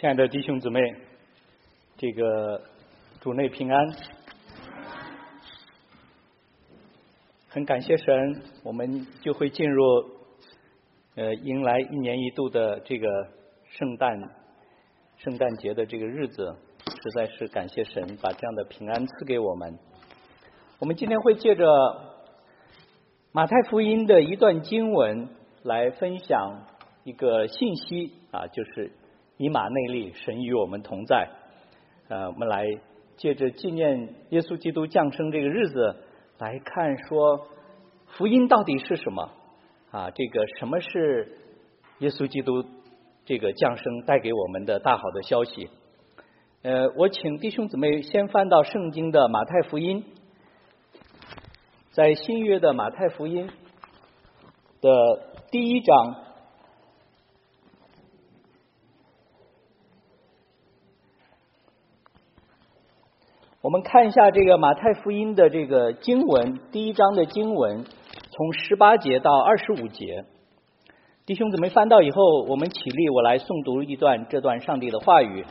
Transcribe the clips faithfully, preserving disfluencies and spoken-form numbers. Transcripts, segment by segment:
亲爱的弟兄姊妹，这个主内平安。很感谢神，我们就会进入呃迎来一年一度的这个圣诞圣诞节的这个日子，实在是感谢神把这样的平安赐给我们。我们今天会借着马太福音的一段经文来分享一个信息啊，就是以马内利，神与我们同在。呃，我们来借着纪念耶稣基督降生这个日子来看，说福音到底是什么啊？这个什么是耶稣基督这个降生带给我们的大好的消息？呃，我请弟兄姊妹先翻到圣经的马太福音，在新约的马太福音的第一章。我们看一下这个马太福音的这个经文，第一章的经文从十八节到二十五节。弟兄姊妹翻到以后，我们起立，我来诵读一段这段上帝的话语。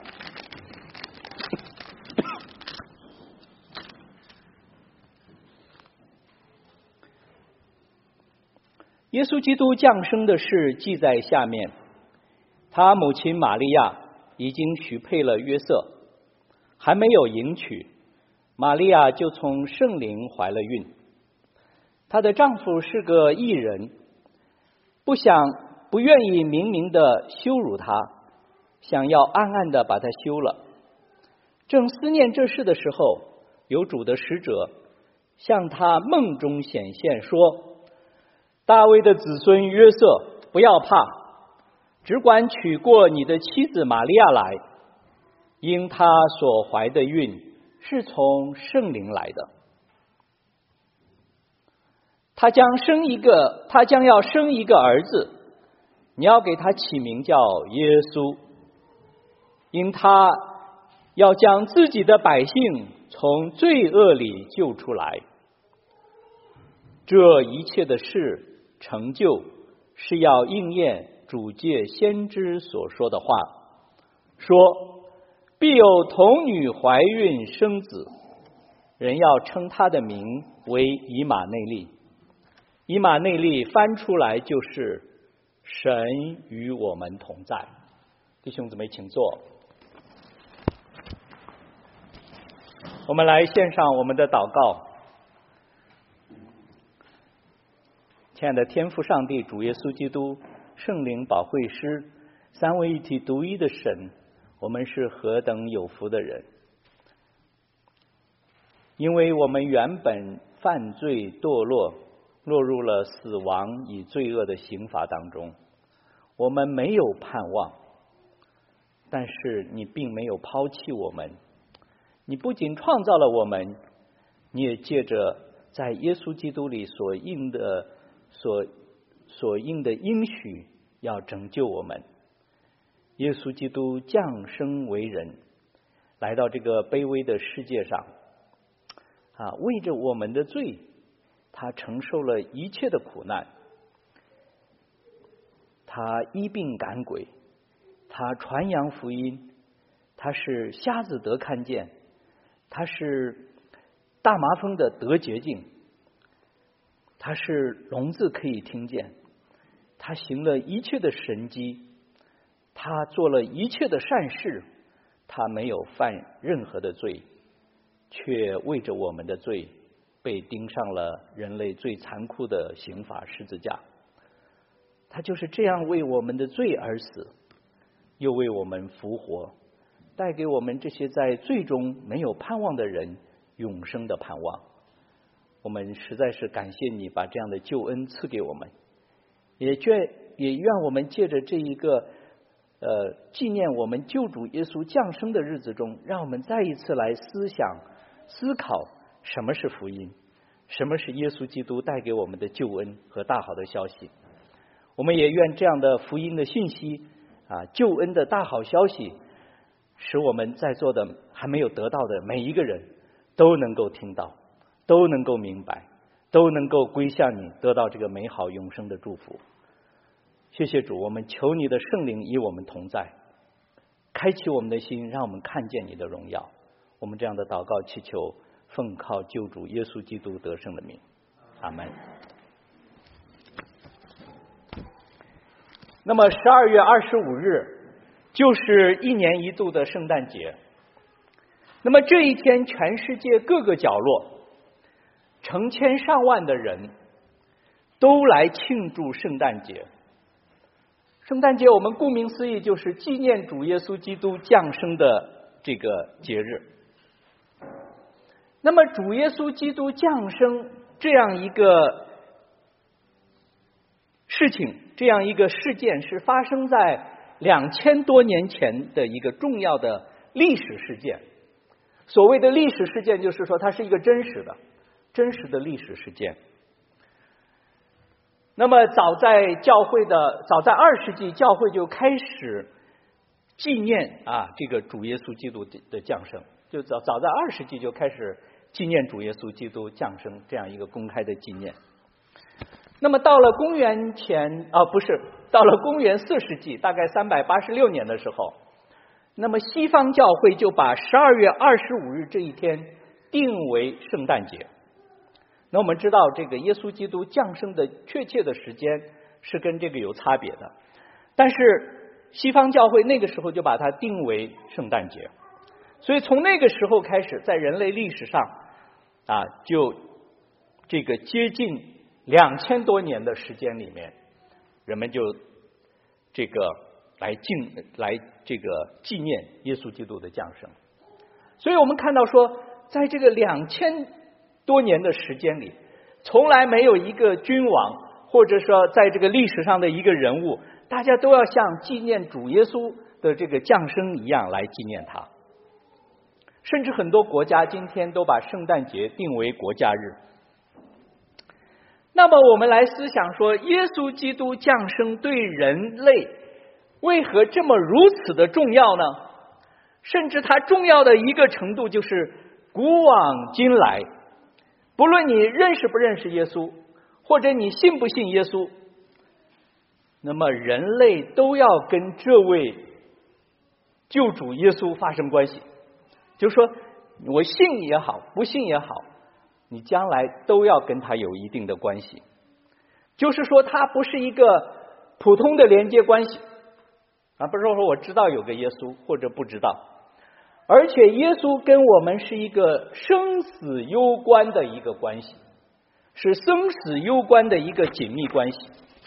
耶稣基督降生的事记在下面，他母亲玛利亚已经许配了约瑟，还没有迎娶，玛利亚就从圣灵怀了孕。她的丈夫是个义人，不想不愿意明明的羞辱她，想要暗暗的把她休了。正思念这事的时候，有主的使者向他梦中显现，说：大卫的子孙约瑟，不要怕，只管娶过你的妻子玛利亚来，因她所怀的孕是从圣灵来的。他将生一个，他将要生一个儿子，你要给他起名叫耶稣，因他要将自己的百姓从罪恶里救出来。这一切的事成就，是要应验主借先知所说的话，说必有童女怀孕生子，人要称他的名为以马内利。以马内利翻出来就是神与我们同在。弟兄姊妹请坐，我们来献上我们的祷告。亲爱的天父上帝，主耶稣基督，圣灵保惠师，三位一体独一的神，我们是何等有福的人！因为我们原本犯罪堕落，落入了死亡与罪恶的刑罚当中，我们没有盼望，但是你并没有抛弃我们。你不仅创造了我们，你也借着在耶稣基督里所应的所所应的应许，要拯救我们。耶稣基督降生为人，来到这个卑微的世界上，啊，为着我们的罪，他承受了一切的苦难。他医病赶鬼，他传扬福音，他是瞎子得看见，他是大麻风的得洁净，他是聋子可以听见，他行了一切的神迹，他做了一切的善事，他没有犯任何的罪，却为着我们的罪被钉上了人类最残酷的刑罚十字架。他就是这样为我们的罪而死，又为我们复活，带给我们这些在罪中没有盼望的人永生的盼望。我们实在是感谢你把这样的救恩赐给我们，也愿也愿我们借着这一个呃纪念我们救主耶稣降生的日子中，让我们再一次来思想思考什么是福音，什么是耶稣基督带给我们的救恩和大好的消息。我们也愿这样的福音的信息啊，救恩的大好消息，使我们在座的还没有得到的每一个人都能够听到，都能够明白，都能够归向你，得到这个美好永生的祝福。谢谢主，我们求你的圣灵与我们同在， 开启我们的心，让我们看见你的荣耀。我们这样的祷告祈求，奉靠救主耶稣基督得胜的名，阿门。那么十二月二十五日就是一年一度的圣诞节。那么这一天，全世界各个角落，成千上万的人都来庆祝圣诞节。圣诞节我们顾名思义就是纪念主耶稣基督降生的这个节日。那么主耶稣基督降生这样一个事情，这样一个事件是发生在两千多年前的一个重要的历史事件。所谓的历史事件就是说它是一个真实的真实的历史事件。那么早在教会的早在二世纪，教会就开始纪念啊这个主耶稣基督的降生，就早早在二世纪就开始纪念主耶稣基督降生这样一个公开的纪念。那么到了公元前啊不是到了公元四世纪，大概三百八十六年的时候，那么西方教会就把十二月二十五日这一天定为圣诞节。那我们知道这个耶稣基督降生的确切的时间是跟这个有差别的，但是西方教会那个时候就把它定为圣诞节。所以从那个时候开始，在人类历史上啊，就这个接近两千多年的时间里面，人们就这个来敬来这个纪念耶稣基督的降生。所以我们看到说，在这个两千多年的时间里，从来没有一个君王，或者说在这个历史上的一个人物，大家都要像纪念主耶稣的这个降生一样来纪念他。甚至很多国家今天都把圣诞节定为国家日。那么我们来思想说，耶稣基督降生对人类为何这么如此的重要呢？甚至它重要的一个程度就是古往今来，不论你认识不认识耶稣，或者你信不信耶稣，那么人类都要跟这位救主耶稣发生关系。就是说我信也好，不信也好，你将来都要跟他有一定的关系。就是说它不是一个普通的连接关系啊，不是说我知道有个耶稣或者不知道，而且耶稣跟我们是一个生死攸关的一个关系，是生死攸关的一个紧密关系。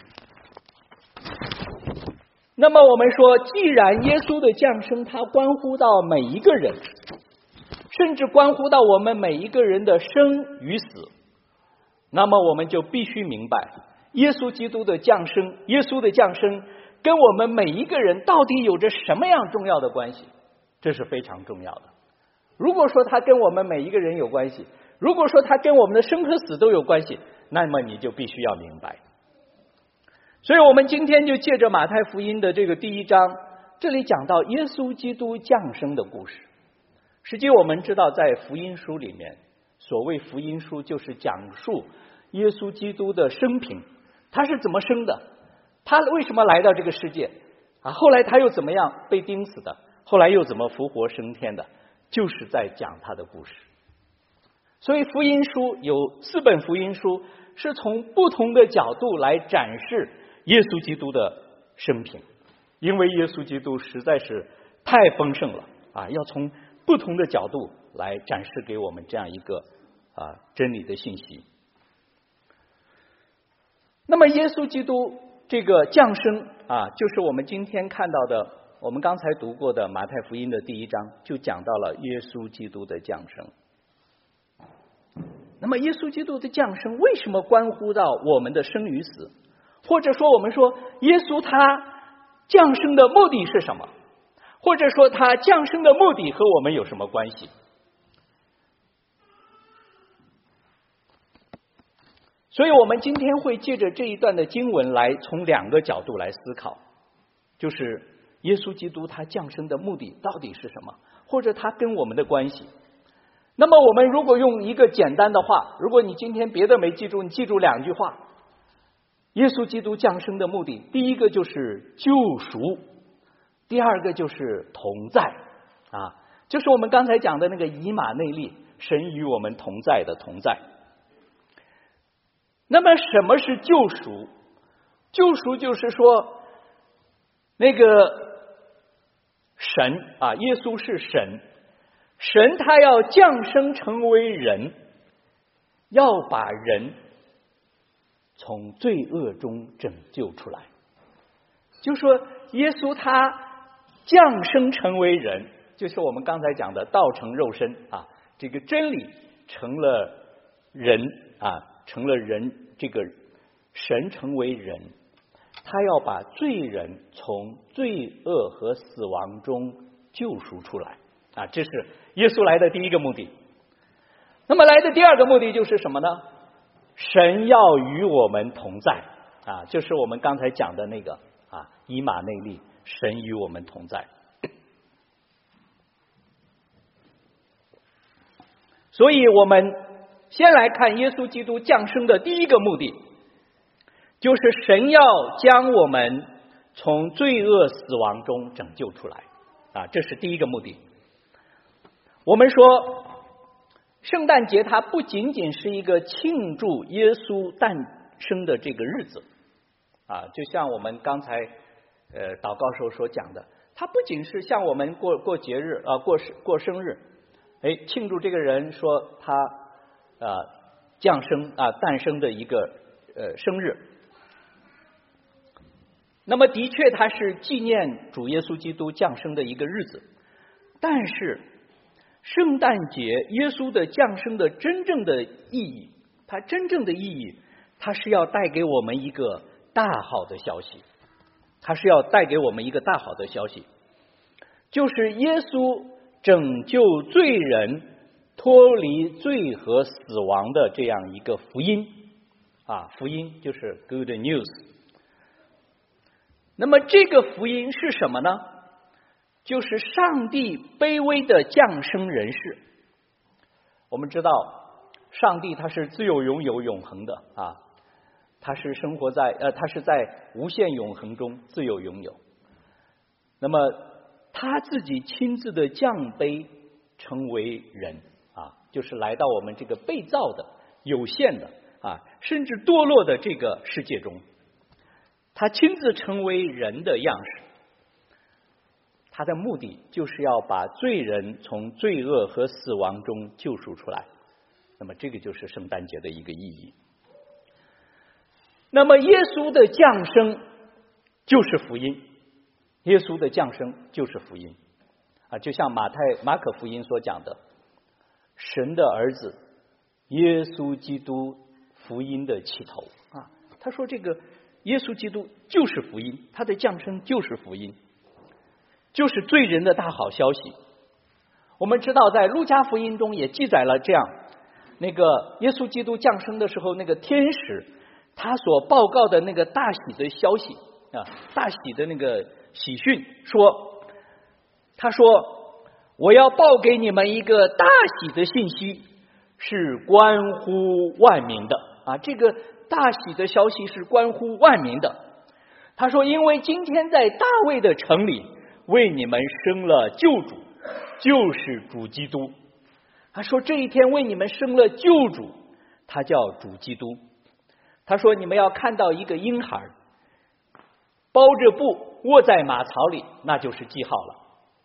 那么我们说，既然耶稣的降生它关乎到每一个人，甚至关乎到我们每一个人的生与死，那么我们就必须明白，耶稣基督的降生，耶稣的降生跟我们每一个人到底有着什么样重要的关系，这是非常重要的。如果说它跟我们每一个人有关系，如果说它跟我们的生和死都有关系，那么你就必须要明白。所以我们今天就借着马太福音的这个第一章，这里讲到耶稣基督降生的故事。实际我们知道，在福音书里面，所谓福音书就是讲述耶稣基督的生平，他是怎么生的，他为什么来到这个世界啊？后来他又怎么样被钉死的，后来又怎么复活升天的，就是在讲他的故事。所以福音书有四本福音书，是从不同的角度来展示耶稣基督的生平，因为耶稣基督实在是太丰盛了啊，要从不同的角度来展示给我们这样一个啊真理的信息。那么耶稣基督这个降生啊，就是我们今天看到的，我们刚才读过的马太福音的第一章，就讲到了耶稣基督的降生。那么耶稣基督的降生为什么关乎到我们的生与死？或者说我们说耶稣他降生的目的是什么？或者说他降生的目的和我们有什么关系？所以我们今天会借着这一段的经文来从两个角度来思考，就是耶稣基督他降生的目的到底是什么，或者他跟我们的关系。那么我们如果用一个简单的话，如果你今天别的没记住，你记住两句话。耶稣基督降生的目的，第一个就是救赎， 第二个就是同在啊，就是我们刚才讲的那个以马内利，神与我们同在的同在。那么什么是救赎？救赎就是说那个神啊，耶稣是神，神他要降生成为人，要把人从罪恶中拯救出来。就说耶稣他降生成为人，就是我们刚才讲的道成肉身啊，这个真理成了人啊，成了人，这个神成为人，他要把罪人从罪恶和死亡中救赎出来啊，这是耶稣来的第一个目的。那么来的第二个目的就是什么呢？神要与我们同在啊，就是我们刚才讲的那个啊，以马内利，神与我们同在。所以我们先来看耶稣基督降生的第一个目的，就是神要将我们从罪恶死亡中拯救出来啊，这是第一个目的。我们说圣诞节它不仅仅是一个庆祝耶稣诞生的这个日子啊，就像我们刚才呃祷告时候所讲的，它不仅是像我们过过节日啊，过过生日，哎，庆祝这个人说他啊降生啊诞生的一个呃生日。那么的确它是纪念主耶稣基督降生的一个日子，但是圣诞节耶稣的降生的真正的意义，它真正的意义，它是要带给我们一个大好的消息，它是要带给我们一个大好的消息，就是耶稣拯救罪人脱离罪和死亡的这样一个福音啊，福音就是 good news。那么这个福音是什么呢？就是上帝卑微的降生人世。我们知道上帝他是自由拥有永恒的啊，他是生活在呃他是在无限永恒中自由拥有。那么他自己亲自的降卑成为人啊，就是来到我们这个被造的有限的啊甚至堕落的这个世界中，他亲自成为人的样式。他的目的就是要把罪人从罪恶和死亡中救赎出来。那么这个就是圣诞节的一个意义。那么耶稣的降生就是福音，耶稣的降生就是福音啊，就像马太马可福音所讲的，神的儿子耶稣基督福音的起头啊。他说这个耶稣基督就是福音，他的降生就是福音，就是罪人的大好消息。我们知道在路加福音中也记载了这样，那个耶稣基督降生的时候，那个天使他所报告的那个大喜的消息啊，大喜的那个喜讯，说他说我要报给你们一个大喜的信息，是关乎万民的啊，这个大喜的消息是关乎万民的。他说因为今天在大卫的城里为你们生了救主，就是主基督。他说这一天为你们生了救主，他叫主基督。他说你们要看到一个婴孩包着布卧在马槽里，那就是记号了。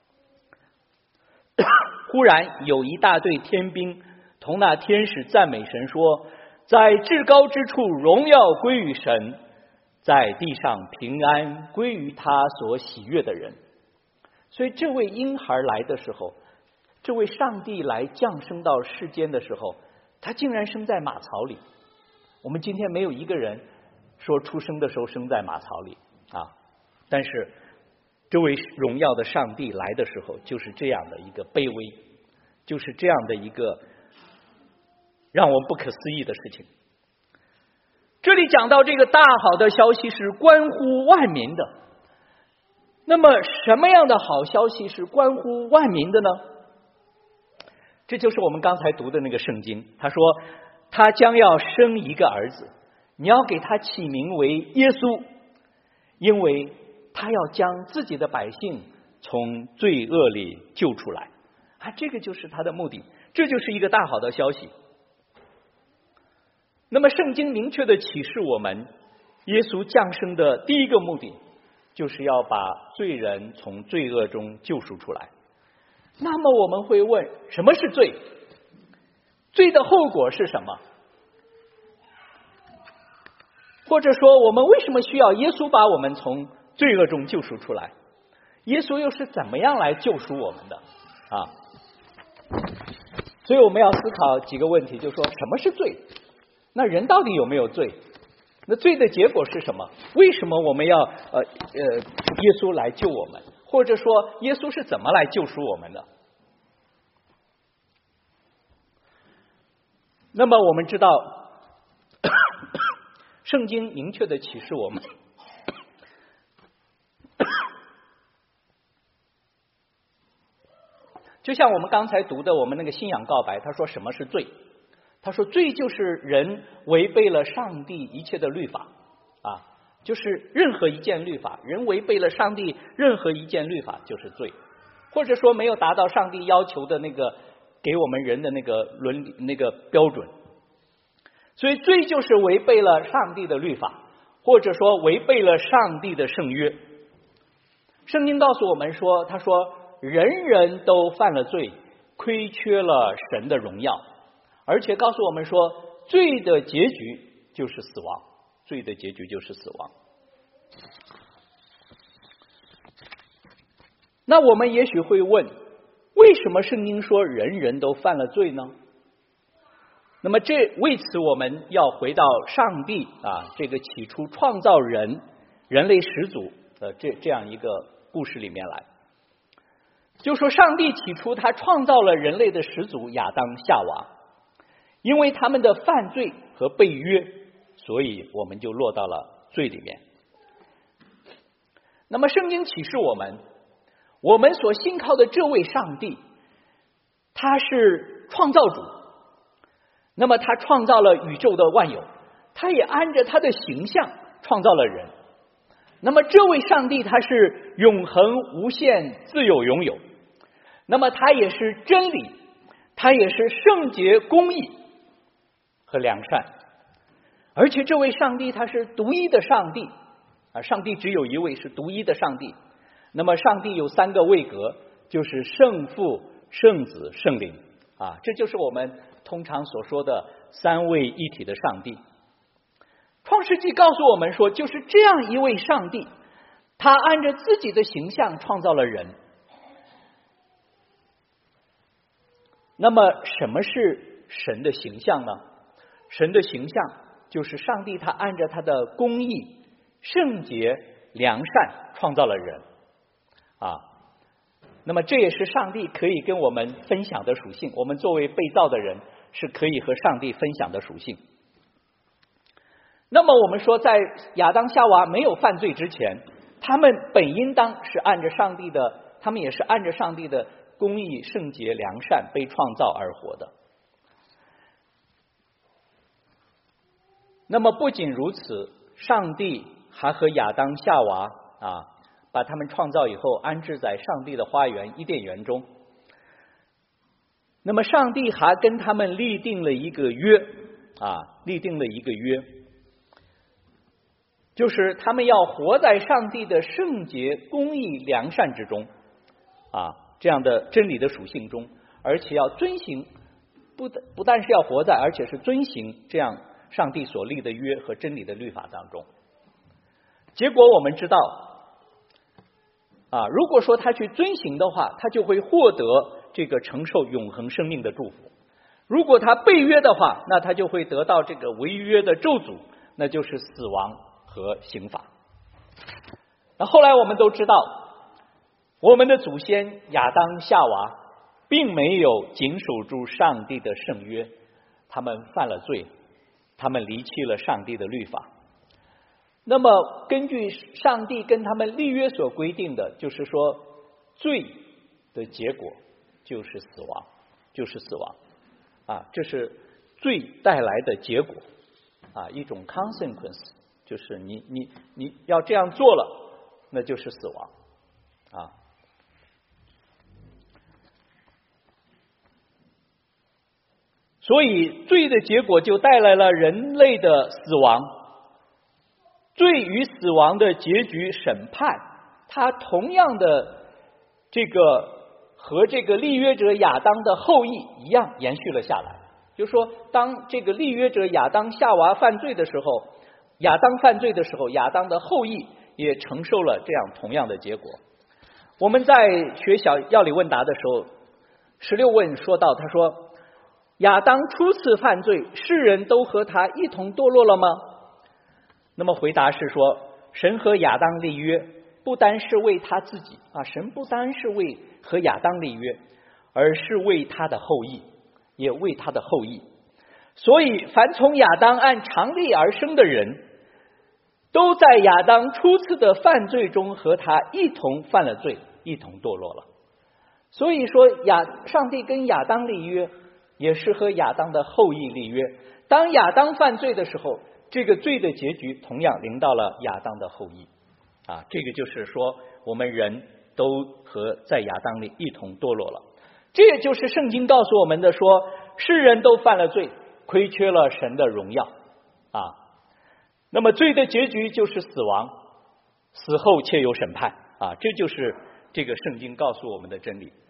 忽然有一大队天兵同那天使赞美神说，在至高之处荣耀归于神，在地上平安归于他所喜悦的人。所以这位婴孩来的时候，这位上帝来降生到世间的时候，他竟然生在马槽里。我们今天没有一个人说出生的时候生在马槽里啊，但是这位荣耀的上帝来的时候就是这样的一个卑微，就是这样的一个让我们不可思议的事情。这里讲到这个大好的消息是关乎万民的，那么什么样的好消息是关乎万民的呢？这就是我们刚才读的那个圣经，他说他将要生一个儿子，你要给他起名为耶稣，因为他要将自己的百姓从罪恶里救出来啊，这个就是他的目的，这就是一个大好的消息。那么圣经明确的启示我们，耶稣降生的第一个目的就是要把罪人从罪恶中救赎出来。那么我们会问，什么是罪？罪的后果是什么？或者说我们为什么需要耶稣把我们从罪恶中救赎出来？耶稣又是怎么样来救赎我们的啊？所以我们要思考几个问题，就是说什么是罪？那人到底有没有罪？那罪的结果是什么？为什么我们要呃呃耶稣来救我们？或者说耶稣是怎么来救赎我们的？那么我们知道圣经明确的启示我们就像我们刚才读的我们那个信仰告白，他说什么是罪？他说罪就是人违背了上帝一切的律法啊，就是任何一件律法，人违背了上帝任何一件律法就是罪，或者说没有达到上帝要求的那个给我们人的那个伦理那个标准。所以罪就是违背了上帝的律法，或者说违背了上帝的圣约。圣经告诉我们说，他说人人都犯了罪，亏缺了神的荣耀，而且告诉我们说罪的结局就是死亡，罪的结局就是死亡。那我们也许会问，为什么圣经说人人都犯了罪呢？那么这为此我们要回到上帝啊这个起初创造人人类始祖的这这样一个故事里面来。就说上帝起初他创造了人类的始祖亚当夏娃，因为他们的犯罪和背约，所以我们就落到了罪里面。那么圣经启示我们，我们所信靠的这位上帝，他是创造主，那么他创造了宇宙的万有，他也按着他的形象创造了人。那么这位上帝他是永恒无限自有永有，那么他也是真理，他也是圣洁公义和良善，而且这位上帝他是独一的上帝啊，上帝只有一位，是独一的上帝。那么上帝有三个位格，就是圣父、圣子、圣灵啊，这就是我们通常所说的三位一体的上帝。创世纪告诉我们说，就是这样一位上帝，他按着自己的形象创造了人。那么什么是神的形象呢？神的形象就是上帝他按着他的公义、圣洁、良善创造了人啊。那么这也是上帝可以跟我们分享的属性，我们作为被造的人是可以和上帝分享的属性。那么我们说，在亚当夏娃没有犯罪之前，他们本应当是按着上帝的，他们也是按着上帝的公义、圣洁、良善被创造而活的。那么不仅如此，上帝还和亚当夏娃啊，把他们创造以后安置在上帝的花园伊甸园中。那么上帝还跟他们立定了一个约啊，立定了一个约，就是他们要活在上帝的圣洁、公义、良善之中啊，这样的真理的属性中，而且要遵行，不不但是要活在，而且是遵行这样上帝所立的约和真理的律法当中。结果我们知道啊，如果说他去遵行的话，他就会获得这个承受永恒生命的祝福；如果他背约的话，那他就会得到这个违约的咒诅，那就是死亡和刑罚。那后来我们都知道，我们的祖先亚当夏娃并没有谨守住上帝的圣约，他们犯了罪，他们离弃了上帝的律法。那么根据上帝跟他们立约所规定的，就是说罪的结果就是死亡，就是死亡啊，这是罪带来的结果啊，一种 consequence， 就是你你你要这样做了，那就是死亡啊。 所以罪的结果就带来了人类的死亡。罪与死亡的结局审判，它同样的这个和这个立约者亚当的后裔一样延续了下来。就是说，当这个立约者亚当夏娃犯罪的时候，亚当犯罪的时候，亚当的后裔也承受了这样同样的结果。我们在学小要理问答的时候，十六问说到，他说亚当初次犯罪，世人都和他一同堕落了吗？那么回答是说，神和亚当立约不单是为他自己啊，神不单是为和亚当立约，而是为他的后裔，也为他的后裔。所以凡从亚当按常例而生的人，都在亚当初次的犯罪中和他一同犯了罪，一同堕落了。所以说亚上帝跟亚当立约，也是和亚当的后裔立约。当亚当犯罪的时候，这个罪的结局同样临到了亚当的后裔啊，这个就是说我们人都和在亚当里一同堕落了。这也就是圣经告诉我们的，说世人都犯了罪，亏缺了神的荣耀啊。那么罪的结局就是死亡，死后且有审判啊，这就是这个圣经告诉我们的真理。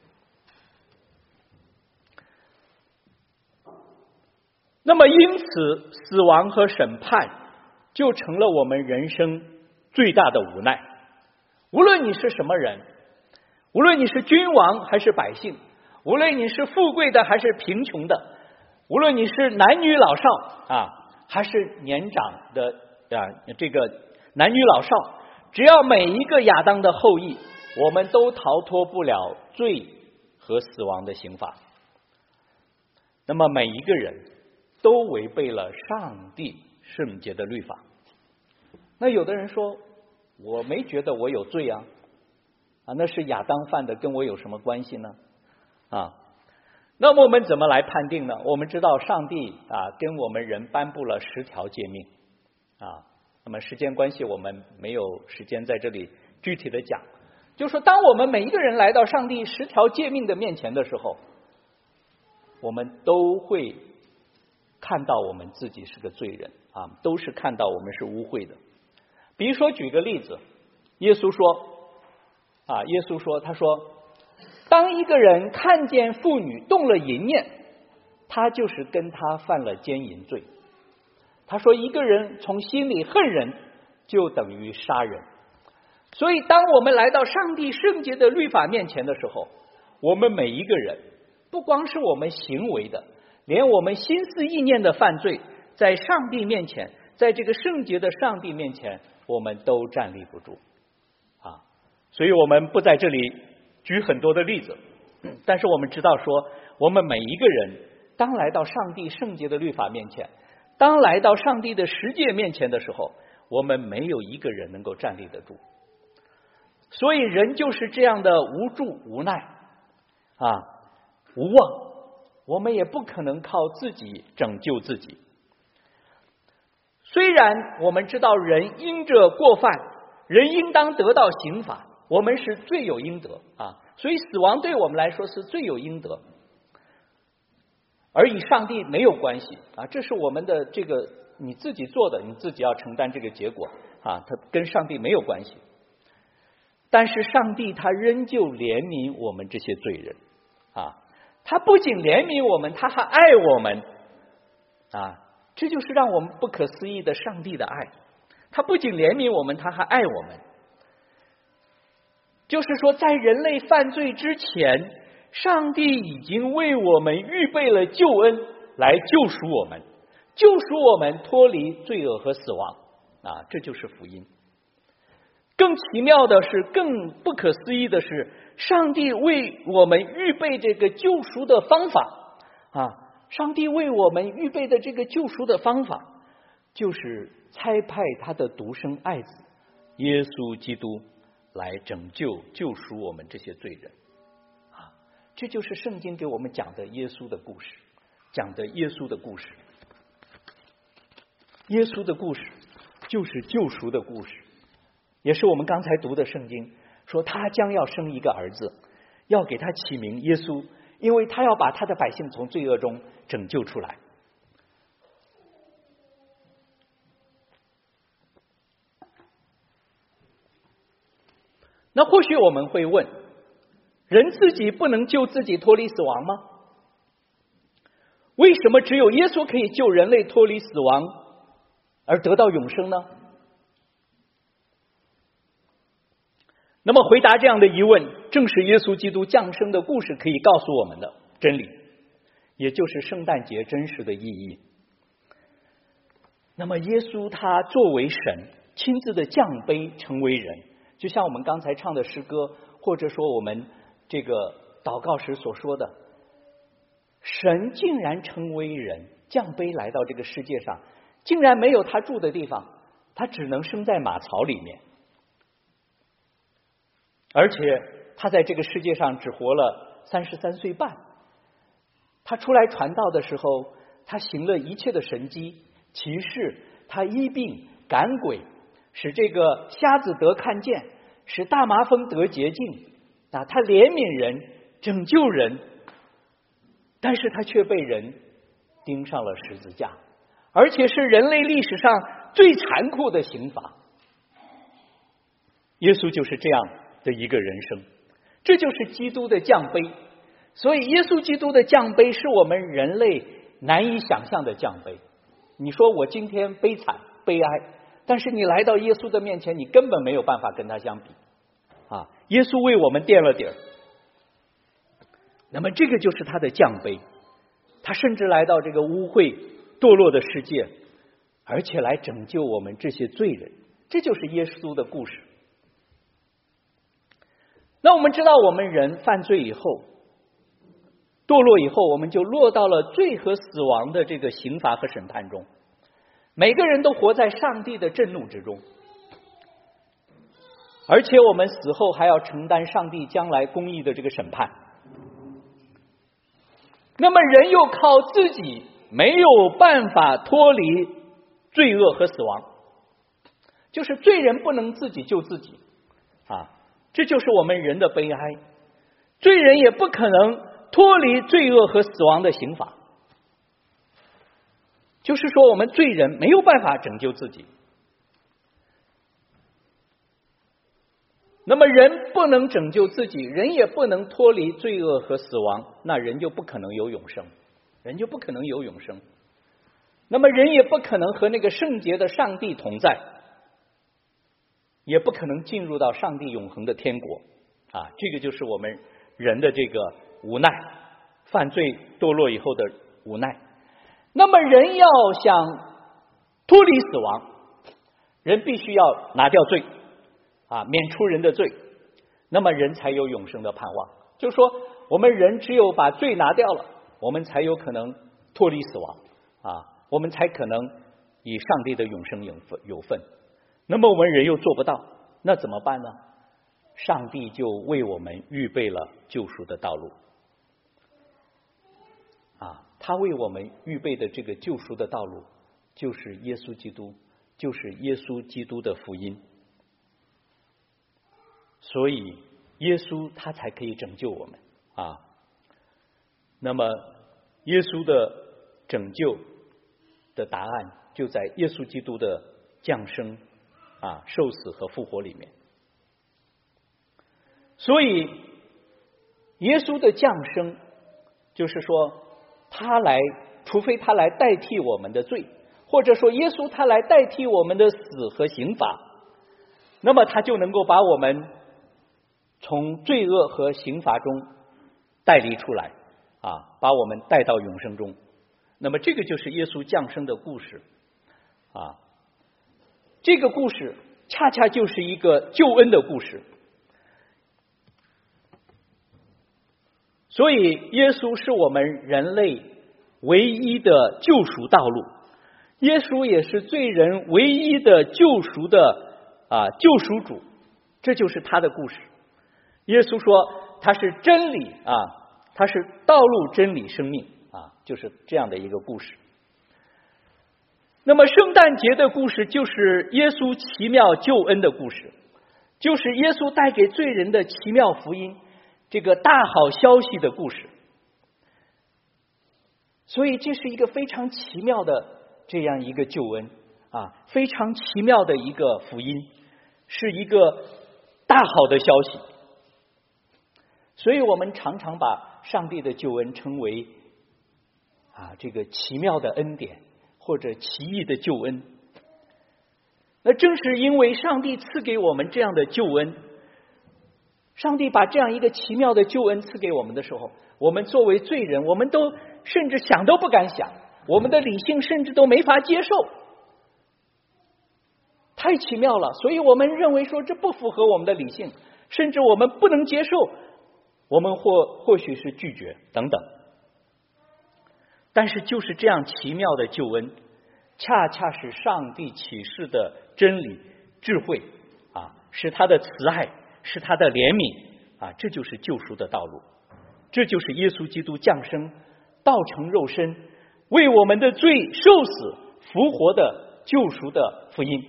那么因此死亡和审判就成了我们人生最大的无奈。无论你是什么人，无论你是君王还是百姓，无论你是富贵的还是贫穷的，无论你是男女老少啊，还是年长的啊，这个男女老少，只要每一个亚当的后裔，我们都逃脱不了罪和死亡的刑罚。那么每一个人都违背了上帝圣洁的律法。那有的人说，我没觉得我有罪啊，啊，那是亚当犯的，跟我有什么关系呢？啊，那么我们怎么来判定呢？我们知道上帝啊跟我们人颁布了十条诫命啊，那么时间关系，我们没有时间在这里具体的讲。就是说，当我们每一个人来到上帝十条诫命的面前的时候，我们都会看到我们自己是个罪人啊，都是看到我们是污秽的。比如说举个例子，耶稣说啊，耶稣说，他说，当一个人看见妇女动了淫念，他就是跟他犯了奸淫罪。他说，一个人从心里恨人，就等于杀人。所以当我们来到上帝圣洁的律法面前的时候，我们每一个人，不光是我们行为的，连我们心思意念的犯罪，在上帝面前，在这个圣洁的上帝面前，我们都站立不住啊。所以我们不在这里举很多的例子，但是我们知道说，我们每一个人当来到上帝圣洁的律法面前，当来到上帝的十诫面前的时候，我们没有一个人能够站立得住。所以人就是这样的无助无奈啊，无望，我们也不可能靠自己拯救自己。虽然我们知道人因着过犯，人应当得到刑罚，我们是罪有应得啊，所以死亡对我们来说是罪有应得，而与上帝没有关系啊，这是我们的这个你自己做的，你自己要承担这个结果啊，它跟上帝没有关系。但是上帝他仍旧怜悯我们这些罪人啊，他不仅怜悯我们，他还爱我们啊，这就是让我们不可思议的上帝的爱。他不仅怜悯我们，他还爱我们。就是说，在人类犯罪之前，上帝已经为我们预备了救恩来救赎我们，救赎我们脱离罪恶和死亡啊，这就是福音。更奇妙的是，更不可思议的是，上帝为我们预备这个救赎的方法啊！上帝为我们预备的这个救赎的方法，就是差派他的独生爱子耶稣基督来拯救救赎我们这些罪人啊！这就是圣经给我们讲的耶稣的故事，讲的耶稣的故事。耶稣的故事就是救赎的故事。也是我们刚才读的圣经说，他将要生一个儿子，要给他起名耶稣， 因为他要把他的百姓从罪恶中拯救出来。那或许我们会问，人自己不能救自己脱离死亡吗？为什么只有耶稣可以救人类脱离死亡而得到永生呢？那么回答这样的疑问，正是耶稣基督降生的故事可以告诉我们的真理，也就是圣诞节真实的意义。那么耶稣他作为神亲自的降卑成为人，就像我们刚才唱的诗歌，或者说我们这个祷告时所说的，神竟然成为人，降卑来到这个世界上，竟然没有他住的地方，他只能生在马槽里面，而且他在这个世界上只活了三十三岁半。他出来传道的时候，他行了一切的神迹奇事，他医病赶鬼，使这个瞎子得看见，使大麻风得洁净啊，他怜悯人，拯救人，但是他却被人钉上了十字架，而且是人类历史上最残酷的刑罚。耶稣就是这样的一个人生，这就是基督的降卑。所以耶稣基督的降卑是我们人类难以想象的降卑。你说我今天悲惨悲哀，但是你来到耶稣的面前，你根本没有办法跟他相比啊！耶稣为我们垫了底儿，那么这个就是他的降卑。他甚至来到这个污秽堕落的世界，而且来拯救我们这些罪人，这就是耶稣的故事。那我们知道，我们人犯罪以后，堕落以后，我们就落到了罪和死亡的这个刑罚和审判中。每个人都活在上帝的震怒之中，而且我们死后还要承担上帝将来公义的这个审判。那么人又靠自己没有办法脱离罪恶和死亡，就是罪人不能自己救自己啊，这就是我们人的悲哀。罪人也不可能脱离罪恶和死亡的刑罚，就是说我们罪人没有办法拯救自己。那么人不能拯救自己，人也不能脱离罪恶和死亡，那人就不可能有永生，人就不可能有永生。那么人也不可能和那个圣洁的上帝同在，也不可能进入到上帝永恒的天国啊！这个就是我们人的这个无奈，犯罪堕落以后的无奈。那么人要想脱离死亡，人必须要拿掉罪啊，免除人的罪，那么人才有永生的盼望。就是说我们人只有把罪拿掉了，我们才有可能脱离死亡啊，我们才可能以上帝的永生有份有份。那么我们人又做不到，那怎么办呢？上帝就为我们预备了救赎的道路啊，他为我们预备的这个救赎的道路就是耶稣基督，就是耶稣基督的福音。所以耶稣他才可以拯救我们啊。那么耶稣的拯救的答案就在耶稣基督的降生啊、受死和复活里面。所以耶稣的降生就是说他来，除非他来代替我们的罪，或者说耶稣他来代替我们的死和刑罚，那么他就能够把我们从罪恶和刑罚中带离出来啊，把我们带到永生中。那么这个就是耶稣降生的故事啊，这个故事恰恰就是一个救恩的故事。所以耶稣是我们人类唯一的救赎道路，耶稣也是罪人唯一的救赎的啊救赎主，这就是他的故事。耶稣说他是真理啊，他是道路真理生命啊，就是这样的一个故事。那么圣诞节的故事就是耶稣奇妙救恩的故事，就是耶稣带给罪人的奇妙福音，这个大好消息的故事所以这是一个非常奇妙的这样一个救恩啊，非常奇妙的一个福音，是一个大好的消息。所以我们常常把上帝的救恩称为啊这个奇妙的恩典，或者奇异的救恩。那正是因为上帝赐给我们这样的救恩，上帝把这样一个奇妙的救恩赐给我们的时候，我们作为罪人，我们都甚至想都不敢想，我们的理性甚至都没法接受，太奇妙了。所以我们认为说这不符合我们的理性，甚至我们不能接受，我们或或许是拒绝等等。但是就是这样奇妙的救恩，恰恰是上帝启示的真理智慧啊，是他的慈爱，是他的怜悯啊，这就是救赎的道路，这就是耶稣基督降生道成肉身，为我们的罪受死复活的救赎的福音。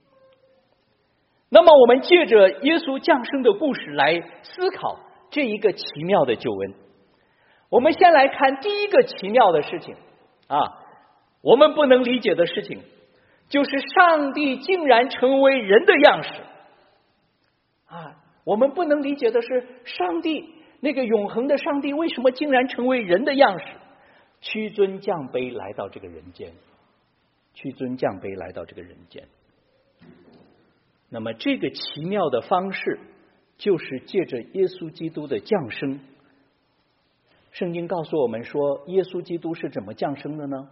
那么我们借着耶稣降生的故事来思考这一个奇妙的救恩。我们先来看第一个奇妙的事情啊，我们不能理解的事情，就是上帝竟然成为人的样式啊！我们不能理解的是，上帝那个永恒的上帝为什么竟然成为人的样式，屈尊降卑来到这个人间，屈尊降卑来到这个人间。那么这个奇妙的方式，就是借着耶稣基督的降生。圣经告诉我们说，耶稣基督是怎么降生的呢？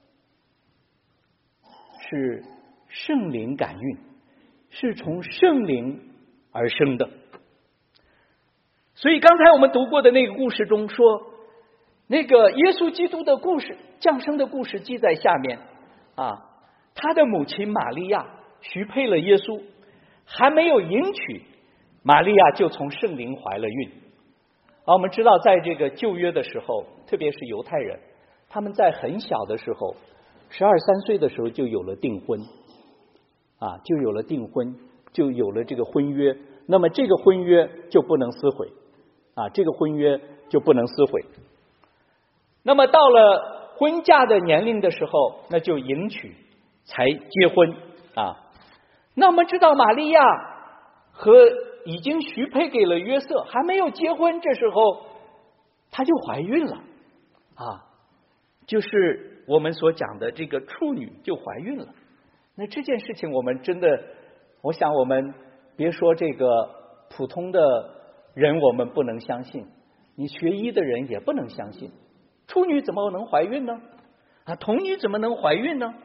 是圣灵感孕，是从圣灵而生的。所以刚才我们读过的那个故事中说，那个耶稣基督的故事降生的故事记在下面啊，他的母亲玛利亚许配了耶稣，还没有迎娶，玛利亚就从圣灵怀了孕。啊，我们知道在这个旧约的时候，特别是犹太人，他们在很小的时候，十二三岁的时候就有了订婚啊，就有了订婚，就有了这个婚约。那么这个婚约就不能撕毁啊，这个婚约就不能撕毁。那么到了婚嫁的年龄的时候，那就迎娶才结婚啊。那我们知道玛利亚和已经许配给了约瑟，还没有结婚，这时候她就怀孕了啊，就是我们所讲的这个处女就怀孕了。那这件事情我们真的，我想我们别说这个普通的人我们不能相信，你学医的人也不能相信，处女怎么能怀孕呢？啊，童女怎么能怀孕呢？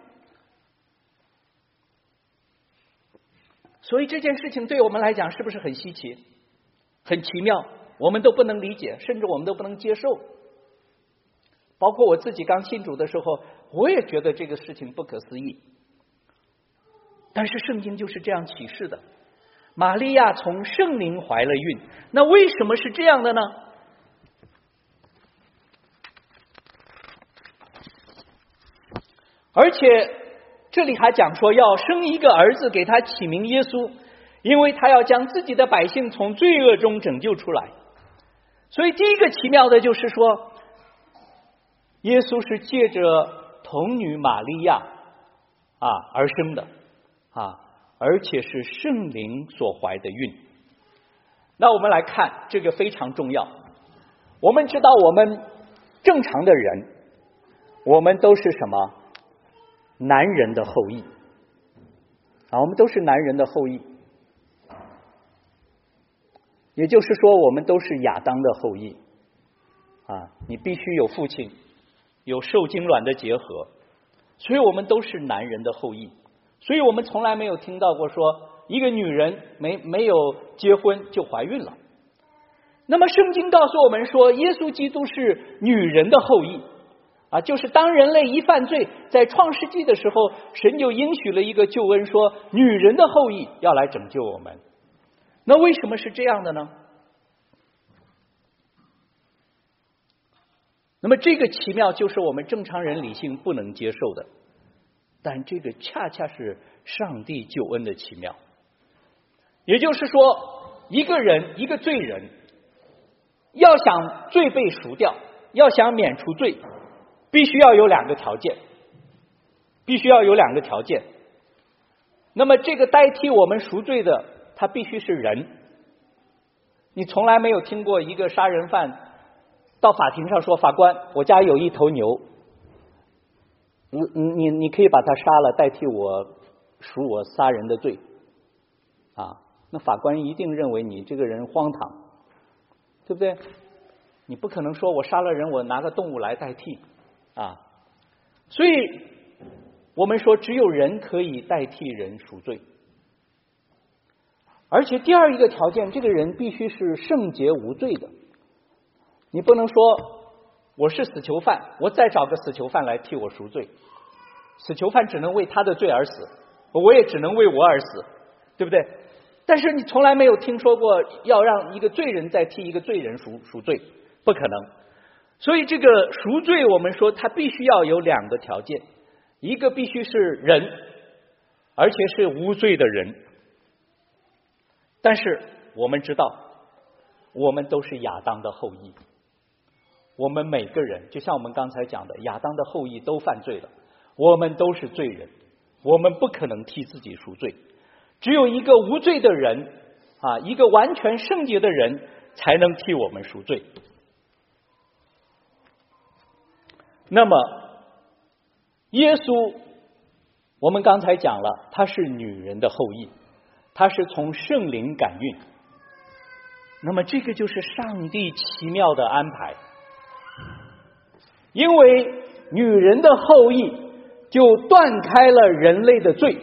所以这件事情对我们来讲是不是很稀奇，很奇妙，我们都不能理解，甚至我们都不能接受。包括我自己刚信主的时候，我也觉得这个事情不可思议。但是圣经就是这样启示的，玛利亚从圣灵怀了孕。那为什么是这样的呢？而且这里还讲说要生一个儿子，给他起名耶稣，因为他要将自己的百姓从罪恶中拯救出来。所以第一个奇妙的就是说，耶稣是借着童女玛利亚啊而生的啊，而且是圣灵所怀的孕。那我们来看这个非常重要。我们知道我们正常的人，我们都是什么？男人的后裔啊，我们都是男人的后裔，也就是说我们都是亚当的后裔啊，你必须有父亲，有受精卵的结合，所以我们都是男人的后裔。所以我们从来没有听到过说一个女人没没有结婚就怀孕了。那么圣经告诉我们说，耶稣基督是女人的后裔啊，就是当人类一犯罪，在创世纪的时候，神就应许了一个救恩，说女人的后裔要来拯救我们。那为什么是这样的呢？那么这个奇妙就是我们正常人理性不能接受的，但这个恰恰是上帝救恩的奇妙。也就是说，一个人一个罪人要想罪被赎掉，要想免除罪， 必须要有两个条件，必须要有两个条件。那么这个代替我们赎罪的，他必须是人。你从来没有听过一个杀人犯到法庭上说，法官，我家有一头牛，你你你可以把他杀了，代替我赎我杀人的罪啊？那法官一定认为你这个人荒唐，对不对？你不可能说我杀了人，我拿个动物来代替啊。所以我们说，只有人可以代替人赎罪。而且第二一个条件，这个人必须是圣洁无罪的。你不能说我是死囚犯，我再找个死囚犯来替我赎罪，死囚犯只能为他的罪而死，我也只能为我而死，对不对？但是你从来没有听说过要让一个罪人再替一个罪人赎赎罪，不可能。所以这个赎罪，我们说它必须要有两个条件，一个必须是人，而且是无罪的人。但是我们知道，我们都是亚当的后裔，我们每个人就像我们刚才讲的，亚当的后裔都犯罪了，我们都是罪人，我们不可能替自己赎罪。只有一个无罪的人啊，一个完全圣洁的人才能替我们赎罪。那么耶稣，我们刚才讲了，他是女人的后裔，他是从圣灵感孕。那么这个就是上帝奇妙的安排，因为女人的后裔就断开了人类的罪。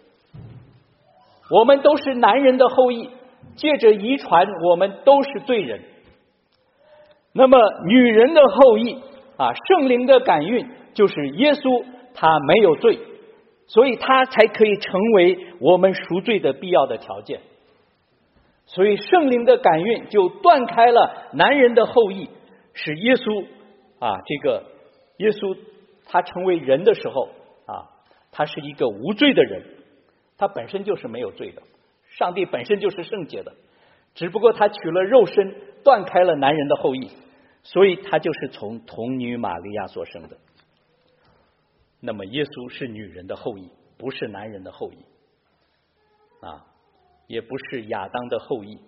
我们都是男人的后裔，借着遗传，我们都是罪人。那么女人的后裔啊，圣灵的感孕就是耶稣，他没有罪，所以他才可以成为我们赎罪的必要的条件。所以圣灵的感孕就断开了男人的后裔，使耶稣啊，这个耶稣他成为人的时候啊，他是一个无罪的人，他本身就是没有罪的，上帝本身就是圣洁的，只不过他取了肉身，断开了男人的后裔，所以他就是从童女玛利亚所生的。那么耶稣是女人的后裔，不是男人的后裔啊，也不是亚当的后裔。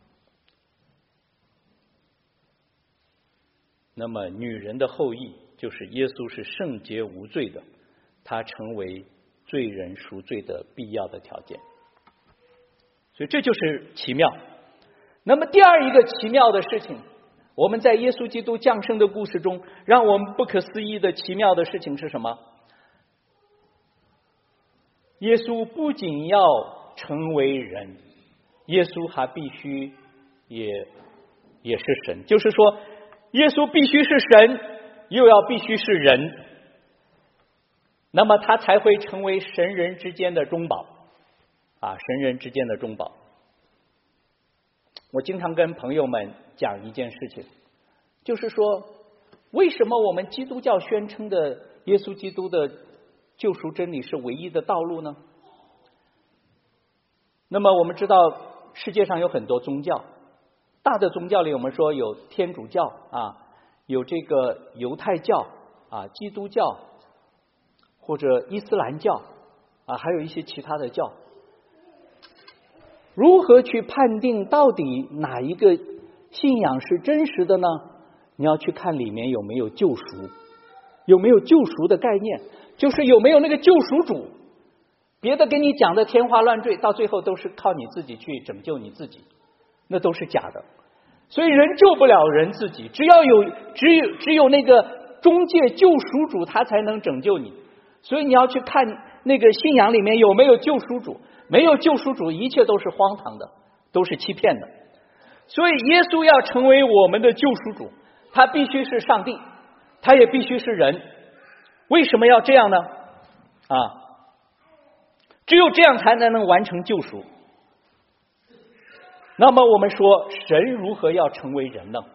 那么女人的后裔就是耶稣是圣洁无罪的，他成为罪人赎罪的必要的条件。所以这就是奇妙。那么第二一个奇妙的事情，我们在耶稣基督降生的故事中，让我们不可思议的奇妙的事情是什么？耶稣不仅要成为人，耶稣还必须也也是神，就是说耶稣必须是神，又要必须是人，那么他才会成为神人之间的中保啊，神人之间的中保。我经常跟朋友们讲一件事情，就是说为什么我们基督教宣称的耶稣基督的救赎真理是唯一的道路呢？那么我们知道世界上有很多宗教，大的宗教里我们说有天主教啊，有这个犹太教啊，基督教或者伊斯兰教啊，还有一些其他的教。如何去判定到底哪一个信仰是真实的呢？你要去看里面有没有救赎，有没有救赎的概念，就是有没有那个救赎主。别的给你讲的天花乱坠，到最后都是靠你自己去拯救你自己，那都是假的。所以人救不了人自己，只要有只有只有那个中介救赎主，他才能拯救你。所以你要去看那个信仰里面有没有救赎主，没有救赎主，一切都是荒唐的，都是欺骗的。所以耶稣要成为我们的救赎主，他必须是上帝，他也必须是人。为什么要这样呢？啊，只有这样才能完成救赎。那么我们说，神如何要成为人呢？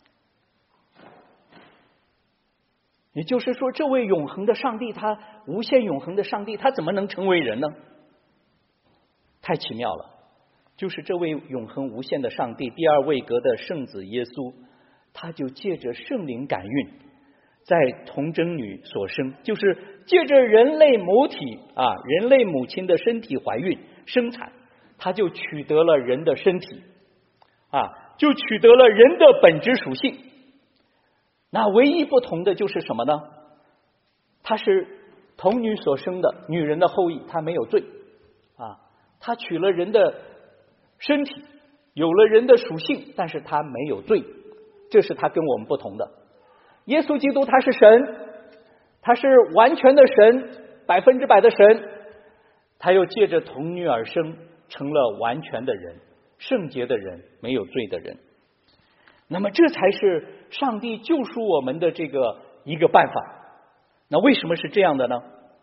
也就是说，这位永恒的上帝，他无限永恒的上帝，他怎么能成为人呢？太奇妙了！就是这位永恒无限的上帝，第二位格的圣子耶稣，他就借着圣灵感孕， 在童贞女所生，就是借着人类母体啊，人类母亲的身体怀孕生产，他就取得了人的身体啊，就取得了人的本质属性。那唯一不同的就是什么呢？他是童女所生的女人的后裔，他没有罪啊，他取了人的身体，有了人的属性，但是他没有罪，这是他跟我们不同的。耶稣基督他是神，他是完全的神，百分之百的神，他又借着童女而生，成了完全的人，圣洁的人，没有罪的人。那么这才是上帝救赎我们的这个一个办法。那为什么是这样的呢？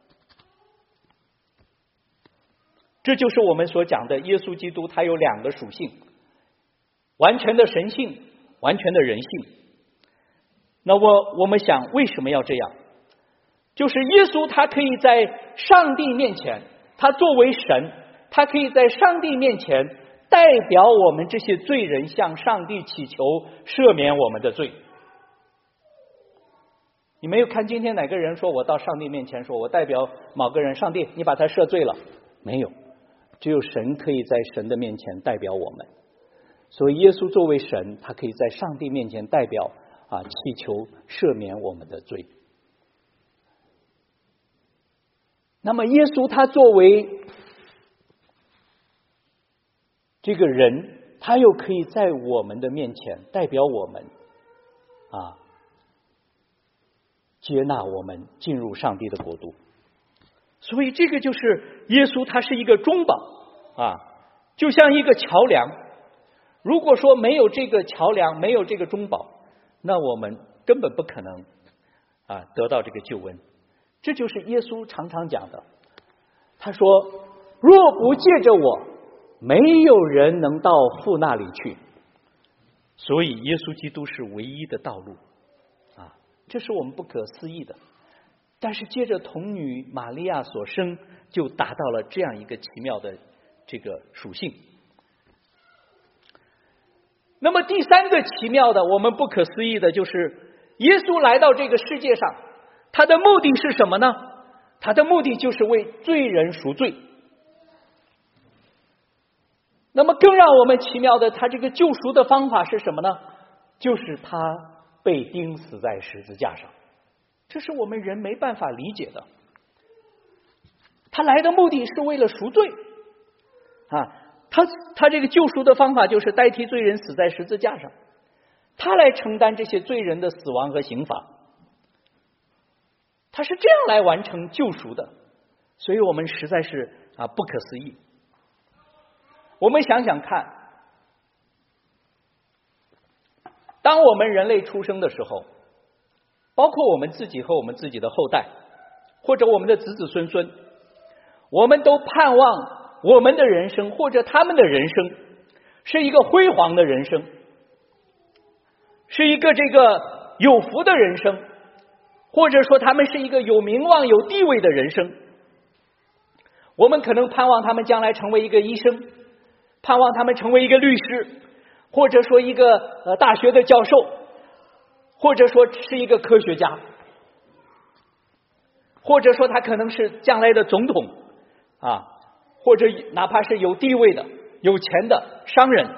这就是我们所讲的耶稣基督他有两个属性，完全的神性，完全的人性。那我我们想为什么要这样？就是耶稣他可以在上帝面前，他作为神，他可以在上帝面前代表我们这些罪人向上帝祈求赦免我们的罪。你没有看今天哪个人说我到上帝面前说我代表某个人，上帝你把他赦罪了？没有，只有神可以在神的面前代表我们。所以耶稣作为神，他可以在上帝面前代表啊，祈求赦免我们的罪。那么耶稣他作为这个人，他又可以在我们的面前代表我们啊，接纳我们进入上帝的国度。所以这个就是耶稣他是一个中保啊，就像一个桥梁。如果说没有这个桥梁，没有这个中保，那我们根本不可能啊得到这个救恩。这就是耶稣常常讲的，他说若不借着我，没有人能到父那里去。所以耶稣基督是唯一的道路啊，这是我们不可思议的。但是借着童女玛利亚所生，就达到了这样一个奇妙的这个属性。那么第三个奇妙的，我们不可思议的，就是耶稣来到这个世界上，他的目的是什么呢？他的目的就是为罪人赎罪。那么更让我们奇妙的，他这个救赎的方法是什么呢？就是他被钉死在十字架上。这是我们人没办法理解的。他来的目的是为了赎罪啊。他他这个救赎的方法就是代替罪人死在十字架上，他来承担这些罪人的死亡和刑罚，他是这样来完成救赎的。所以我们实在是啊不可思议。我们想想看，当我们人类出生的时候，包括我们自己和我们自己的后代，或者我们的子子孙孙，我们都盼望我们的人生或者他们的人生是一个辉煌的人生，是一个这个有福的人生，或者说他们是一个有名望有地位的人生。我们可能盼望他们将来成为一个医生，盼望他们成为一个律师，或者说一个呃大学的教授，或者说是一个科学家，或者说他可能是将来的总统啊，或者哪怕是有地位的有钱的商人。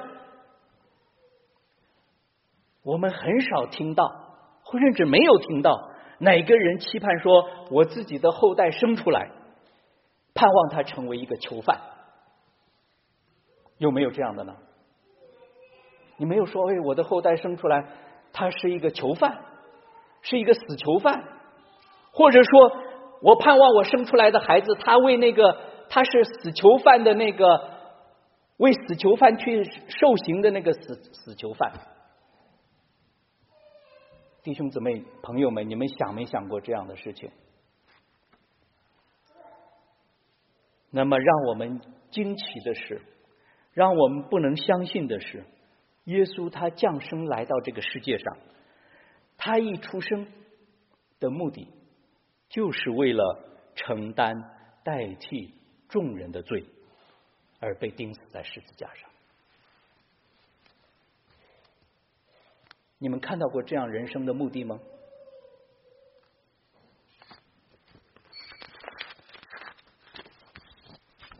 我们很少听到，或甚至没有听到哪个人期盼说我自己的后代生出来，盼望他成为一个囚犯。有没有这样的呢？你没有说，哎，我的后代生出来他是一个囚犯，是一个死囚犯，或者说我盼望我生出来的孩子他为那个他是死囚犯的那个为死囚犯去受刑的那个死死囚犯。弟兄姊妹朋友们，你们想没想过这样的事情？那么让我们惊奇的是，让我们不能相信的是，耶稣他降生来到这个世界上，他一出生的目的就是为了承担代替众人的罪而被钉死在十字架上。你们看到过这样人生的目的吗？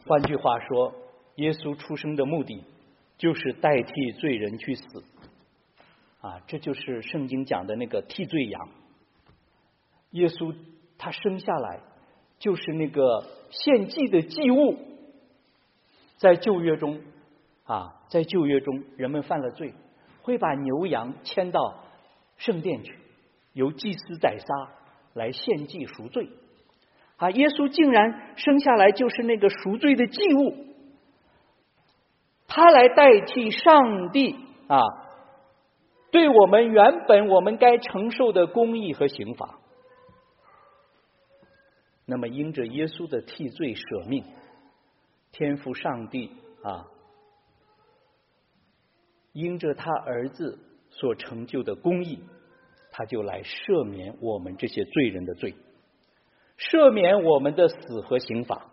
换句话说，耶稣出生的目的就是代替罪人去死啊，这就是圣经讲的那个替罪羊。耶稣他生下来就是那个献祭的祭物。在旧约中啊，在旧约中人们犯了罪，会把牛羊牵到圣殿去，由祭司宰杀来献祭赎罪啊。耶稣竟然生下来就是那个赎罪的祭物，他来代替上帝啊，对我们原本我们该承受的公义和刑罚。那么因着耶稣的替罪舍命，天父上帝啊，因着他儿子所成就的公义，他就来赦免我们这些罪人的罪，赦免我们的死和刑罚。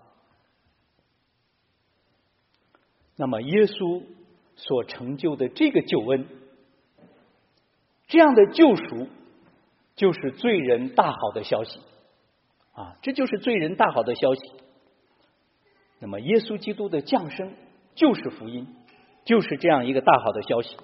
那么耶稣所成就的这个救恩，这样的救赎，就是罪人大好的消息啊！这就是罪人大好的消息。那么耶稣基督的降生就是福音，就是这样一个大好的消息。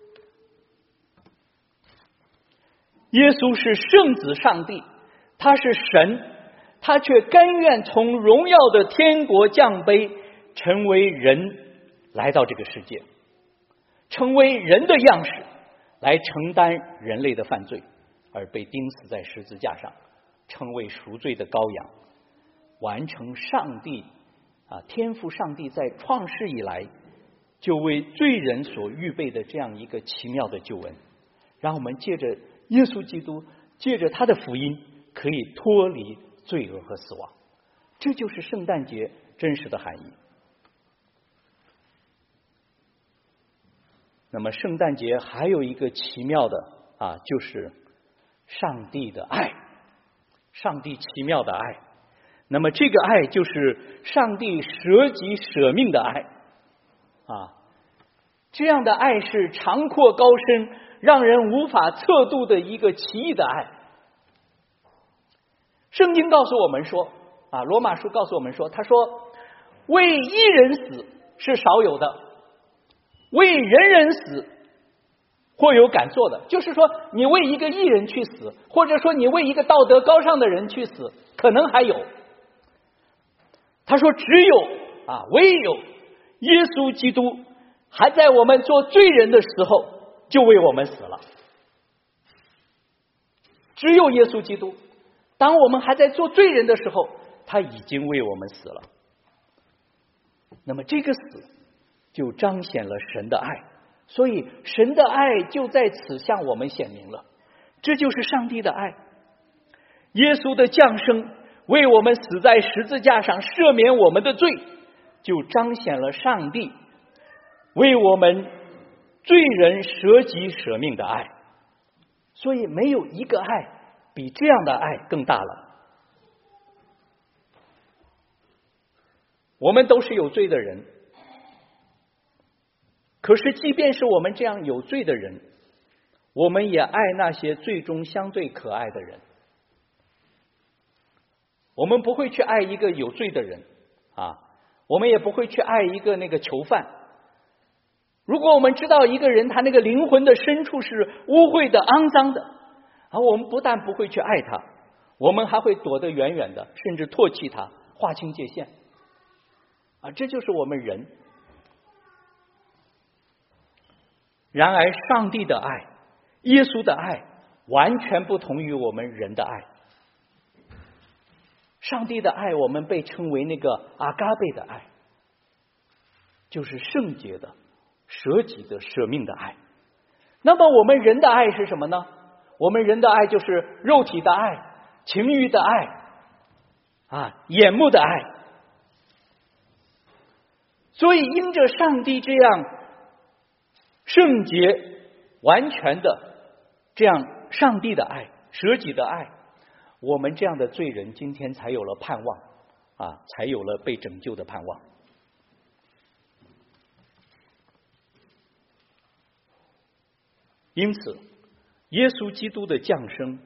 耶稣是圣子上帝，他是神，他却甘愿从荣耀的天国降卑，成为人来到这个世界，成为人的样式，来承担人类的犯罪，而被钉死在十字架上，成为赎罪的羔羊，完成上帝啊，天父上帝在创世以来就为罪人所预备的这样一个奇妙的救恩，让我们借着耶稣基督，借着他的福音，可以脱离罪恶和死亡。这就是圣诞节真实的含义。那么圣诞节还有一个奇妙的啊，就是上帝的爱，上帝奇妙的爱。那么这个爱就是上帝舍己舍命的爱啊，这样的爱是长阔高深，让人无法测度的一个奇异的爱。圣经告诉我们说啊，罗马书告诉我们说，他说为一人死是少有的，为人人死或有敢做的。就是说你为一个义人去死，或者说你为一个道德高尚的人去死，可能还有。他说只有啊，唯有耶稣基督还在我们做罪人的时候就为我们死了。只有耶稣基督，当我们还在做罪人的时候，他已经为我们死了。那么这个死就彰显了神的爱，所以神的爱就在此向我们显明了。这就是上帝的爱。耶稣的降生为我们死在十字架上，赦免我们的罪，就彰显了上帝为我们罪人舍己舍命的爱。所以没有一个爱比这样的爱更大了。我们都是有罪的人，可是即便是我们这样有罪的人，我们也爱那些最终相对可爱的人。我们不会去爱一个有罪的人啊，我们也不会去爱一个那个囚犯。如果我们知道一个人他那个灵魂的深处是污秽的肮脏的啊，我们不但不会去爱他，我们还会躲得远远的，甚至唾弃他，划清界限啊，这就是我们人。然而上帝的爱，耶稣的爱完全不同于我们人的爱。上帝的爱我们被称为那个阿嘎贝的爱，就是圣洁的舍己的舍命的爱。那么我们人的爱是什么呢？我们人的爱就是肉体的爱，情欲的爱啊，眼目的爱。所以因着上帝这样圣洁完全的这样上帝的爱，舍己的爱，我们这样的罪人今天才有了盼望啊，才有了被拯救的盼望。因此耶稣基督的降生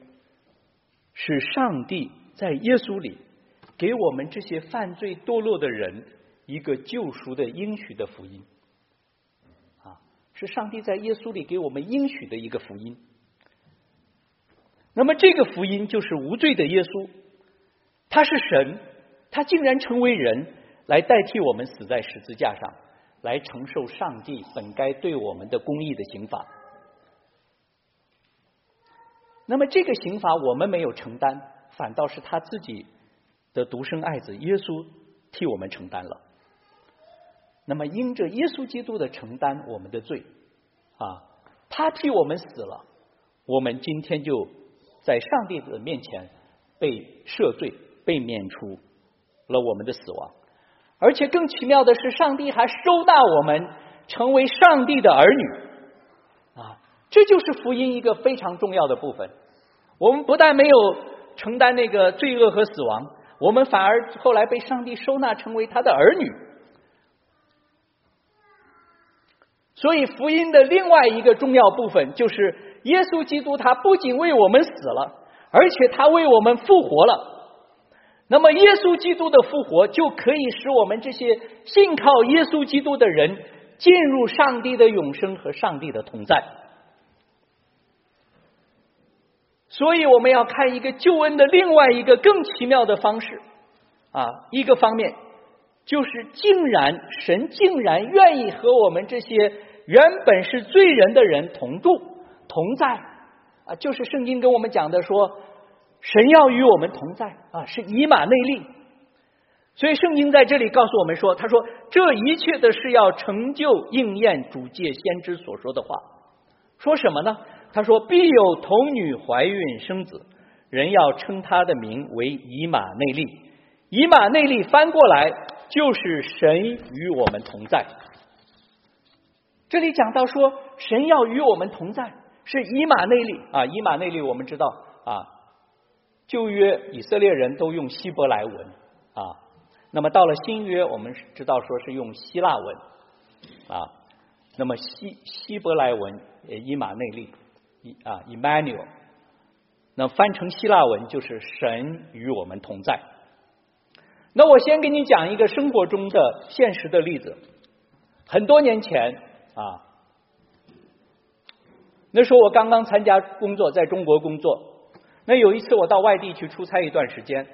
是上帝在耶稣里给我们这些犯罪堕落的人一个救赎的应许的福音啊，是上帝在耶稣里给我们应许的一个福音。那么这个福音就是无罪的耶稣，他是神，他竟然成为人，来代替我们死在十字架上，来承受上帝本该对我们的公义的刑罚。那么这个刑罚我们没有承担，反倒是他自己的独生爱子耶稣替我们承担了。那么因着耶稣基督的承担我们的罪啊，他替我们死了，我们今天就在上帝的面前被赦罪，被免除了我们的死亡。而且更奇妙的是，上帝还收纳我们成为上帝的儿女啊，这就是福音一个非常重要的部分。我们不但没有承担那个罪恶和死亡，我们反而后来被上帝收纳成为他的儿女。所以福音的另外一个重要部分就是耶稣基督他不仅为我们死了，而且他为我们复活了。那么耶稣基督的复活就可以使我们这些信靠耶稣基督的人进入上帝的永生和上帝的同在。所以我们要看一个救恩的另外一个更奇妙的方式啊，一个方面就是竟然神竟然愿意和我们这些原本是罪人的人同住同在啊，就是圣经跟我们讲的说神要与我们同在啊，是以马内利。所以圣经在这里告诉我们说，他说这一切的是要成就应验主借先知所说的话。说什么呢？他说必有童女怀孕生子，人要称他的名为以马内利。以马内利翻过来就是神与我们同在。这里讲到说神要与我们同在，是以马内利啊，以马内利我们知道啊，旧约以色列人都用希伯来文啊，那么到了新约我们知道说是用希腊文啊，那么希希伯来文以马内利啊 Emmanuel， 那翻成希腊文就是神与我们同在。那我先给你讲一个生活中的现实的例子。很多年前啊，那时候我刚刚参加工作，在中国工作。那有一次我到外地去出差一段时间，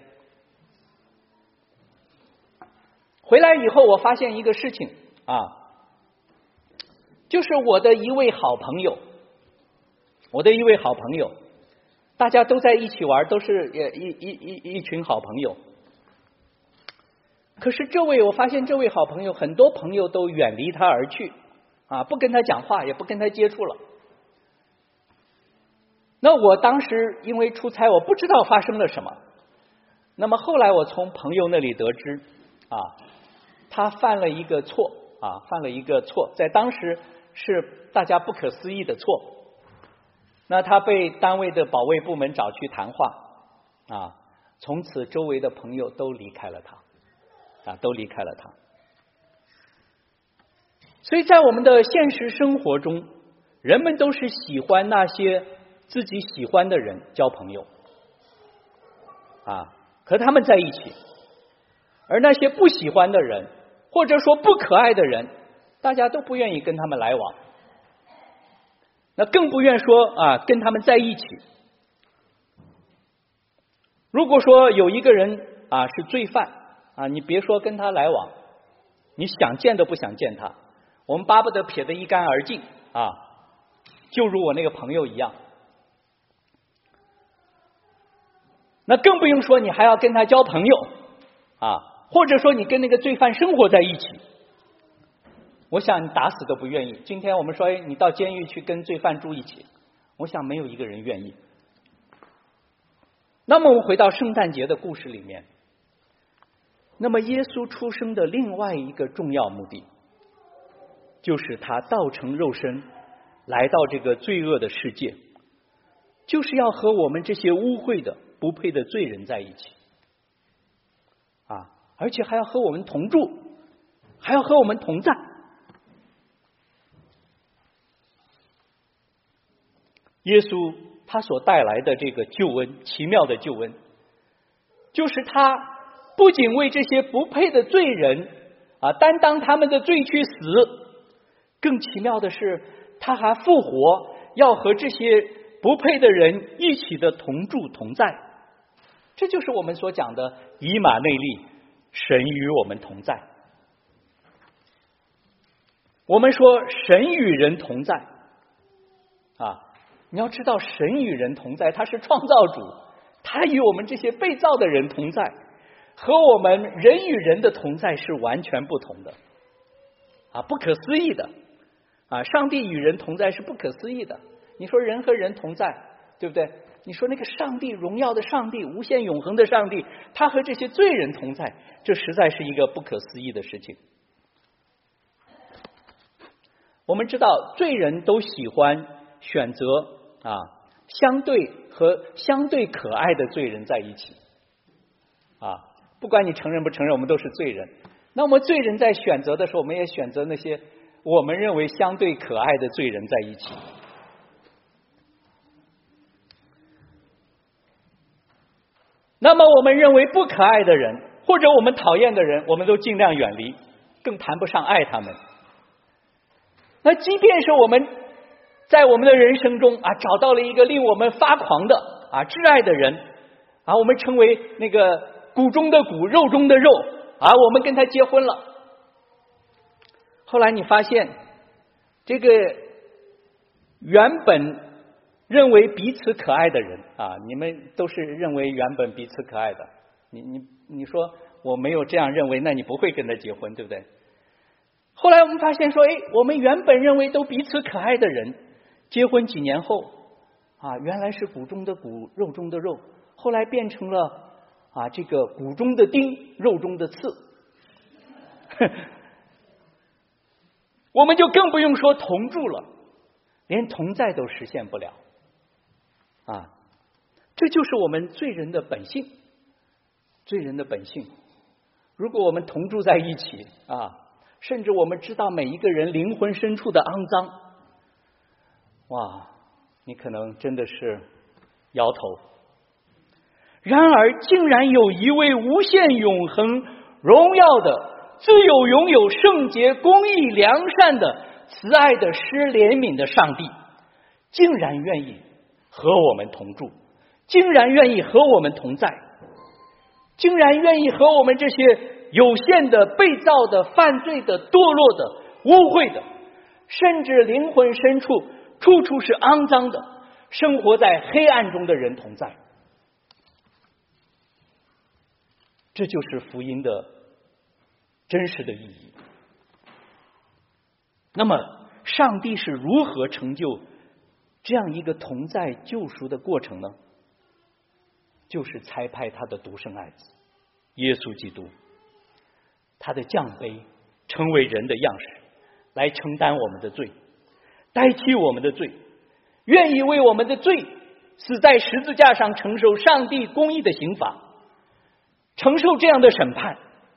回来以后我发现一个事情啊，就是我的一位好朋友，我的一位好朋友，大家都在一起玩，都是一一一一群好朋友。可是这位我发现这位好朋友，很多朋友都远离他而去啊，不跟他讲话，也不跟他接触了。那我当时因为出差，我不知道发生了什么。那么后来我从朋友那里得知啊，他犯了一个错啊，犯了一个错，在当时是大家不可思议的错。那他被单位的保卫部门找去谈话啊，从此周围的朋友都离开了他。啊，都离开了他。所以在我们的现实生活中，人们都是喜欢那些自己喜欢的人交朋友啊，和他们在一起。而那些不喜欢的人，或者说不可爱的人，大家都不愿意跟他们来往，那更不愿说啊跟他们在一起。如果说有一个人啊是罪犯啊，你别说跟他来往，你想见都不想见他，我们巴不得撇得一干而净啊，就如我那个朋友一样。那更不用说你还要跟他交朋友啊，或者说你跟那个罪犯生活在一起，我想你打死都不愿意。今天我们说，哎，你到监狱去跟罪犯住一起，我想没有一个人愿意。那么我们回到圣诞节的故事里面。那么耶稣出生的另外一个重要目的，就是他道成肉身来到这个罪恶的世界，就是要和我们这些污秽的不配的罪人在一起啊，而且还要和我们同住，还要和我们同在。耶稣他所带来的这个救恩，奇妙的救恩，就是他不仅为这些不配的罪人啊，担当他们的罪去死。更奇妙的是，他还复活，要和这些不配的人一起的同住同在。这就是我们所讲的以马内利，神与我们同在。我们说神与人同在啊，你要知道神与人同在，他是创造主，他与我们这些被造的人同在，和我们人与人的同在是完全不同的啊，不可思议的啊！上帝与人同在是不可思议的。你说人和人同在，对不对？你说那个上帝，荣耀的上帝，无限永恒的上帝，他和这些罪人同在，这实在是一个不可思议的事情。我们知道罪人都喜欢选择啊相对和相对可爱的罪人在一起啊，不管你承认不承认，我们都是罪人。那么罪人在选择的时候，我们也选择那些我们认为相对可爱的罪人在一起。那么我们认为不可爱的人，或者我们讨厌的人，我们都尽量远离，更谈不上爱他们。那即便是我们在我们的人生中啊，找到了一个令我们发狂的啊挚爱的人啊，我们称为那个骨中的骨，肉中的肉啊，我们跟他结婚了。后来你发现，这个原本认为彼此可爱的人啊，你们都是认为原本彼此可爱的，你你你说我没有这样认为，那你不会跟他结婚，对不对？后来我们发现说，哎，我们原本认为都彼此可爱的人，结婚几年后啊，原来是骨中的骨，肉中的肉，后来变成了啊这个骨中的钉，肉中的刺。我们就更不用说同住了，连同在都实现不了啊！这就是我们罪人的本性，罪人的本性。如果我们同住在一起啊，甚至我们知道每一个人灵魂深处的肮脏，哇，你可能真的是摇头。然而，竟然有一位无限永恒荣耀的自有拥有圣洁公义良善的慈爱的施怜悯的上帝，竟然愿意和我们同住，竟然愿意和我们同在，竟然愿意和我们这些有限的被造的犯罪的堕落的污秽的，甚至灵魂深处处处是肮脏的，生活在黑暗中的人同在。这就是福音的真实的意义。那么上帝是如何成就这样一个同在救赎的过程呢？就是差派他的独生爱子耶稣基督，他的降卑成为人的样式，来承担我们的罪，代替我们的罪，愿意为我们的罪死在十字架上，承受上帝公义的刑罚，承受这样的审判，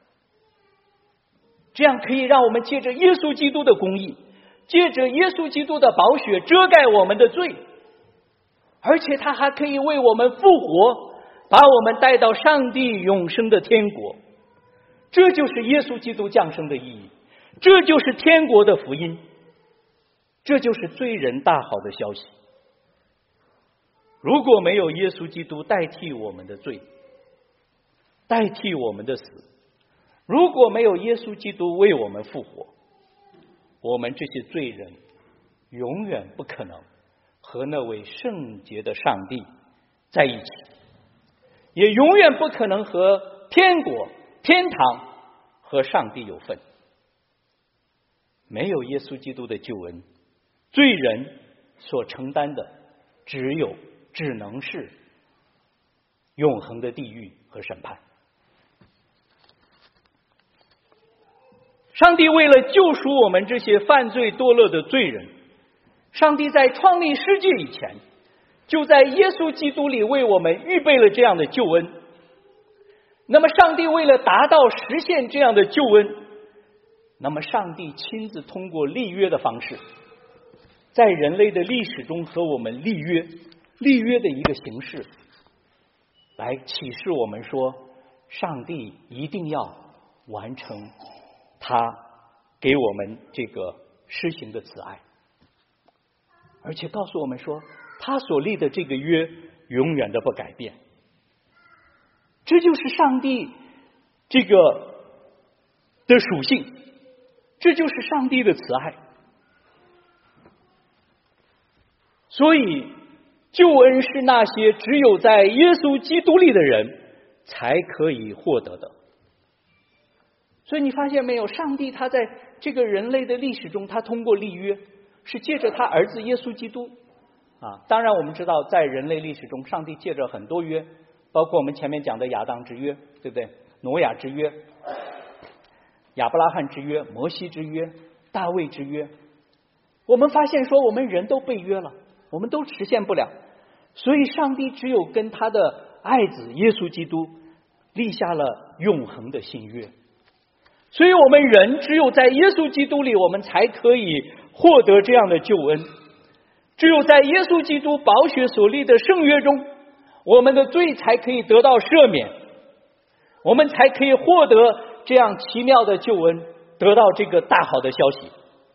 这样可以让我们借着耶稣基督的公义，借着耶稣基督的宝血遮盖我们的罪，而且他还可以为我们复活，把我们带到上帝永生的天国。这就是耶稣基督降生的意义，这就是天国的福音，这就是罪人大好的消息。如果没有耶稣基督代替我们的罪，代替我们的死，如果没有耶稣基督为我们复活，我们这些罪人永远不可能和那位圣洁的上帝在一起，也永远不可能和天国、天堂和上帝有份。没有耶稣基督的救恩，罪人所承担的只有只能是永恒的地狱和审判。上帝为了救赎我们这些犯罪堕落的罪人，上帝在创立世界以前，就在耶稣基督里为我们预备了这样的救恩。那么上帝为了达到实现这样的救恩，那么上帝亲自通过立约的方式，在人类的历史中和我们立约，立约的一个形式，来启示我们说，上帝一定要完成他给我们这个施行的慈爱，而且告诉我们说，他所立的这个约永远的不改变。这就是上帝这个的属性，这就是上帝的慈爱。所以救恩是那些只有在耶稣基督里的人才可以获得的。所以你发现没有，上帝他在这个人类的历史中，他通过立约是借着他儿子耶稣基督啊。当然我们知道在人类历史中，上帝借着很多约，包括我们前面讲的亚当之约，对不对？挪亚之约、亚伯拉罕之约、摩西之约、大卫之约。我们发现说我们人都被约了，我们都实现不了，所以上帝只有跟他的爱子耶稣基督立下了永恒的新约。所以我们人只有在耶稣基督里，我们才可以获得这样的救恩。只有在耶稣基督宝血所立的圣约中，我们的罪才可以得到赦免，我们才可以获得这样奇妙的救恩，得到这个大好的消息。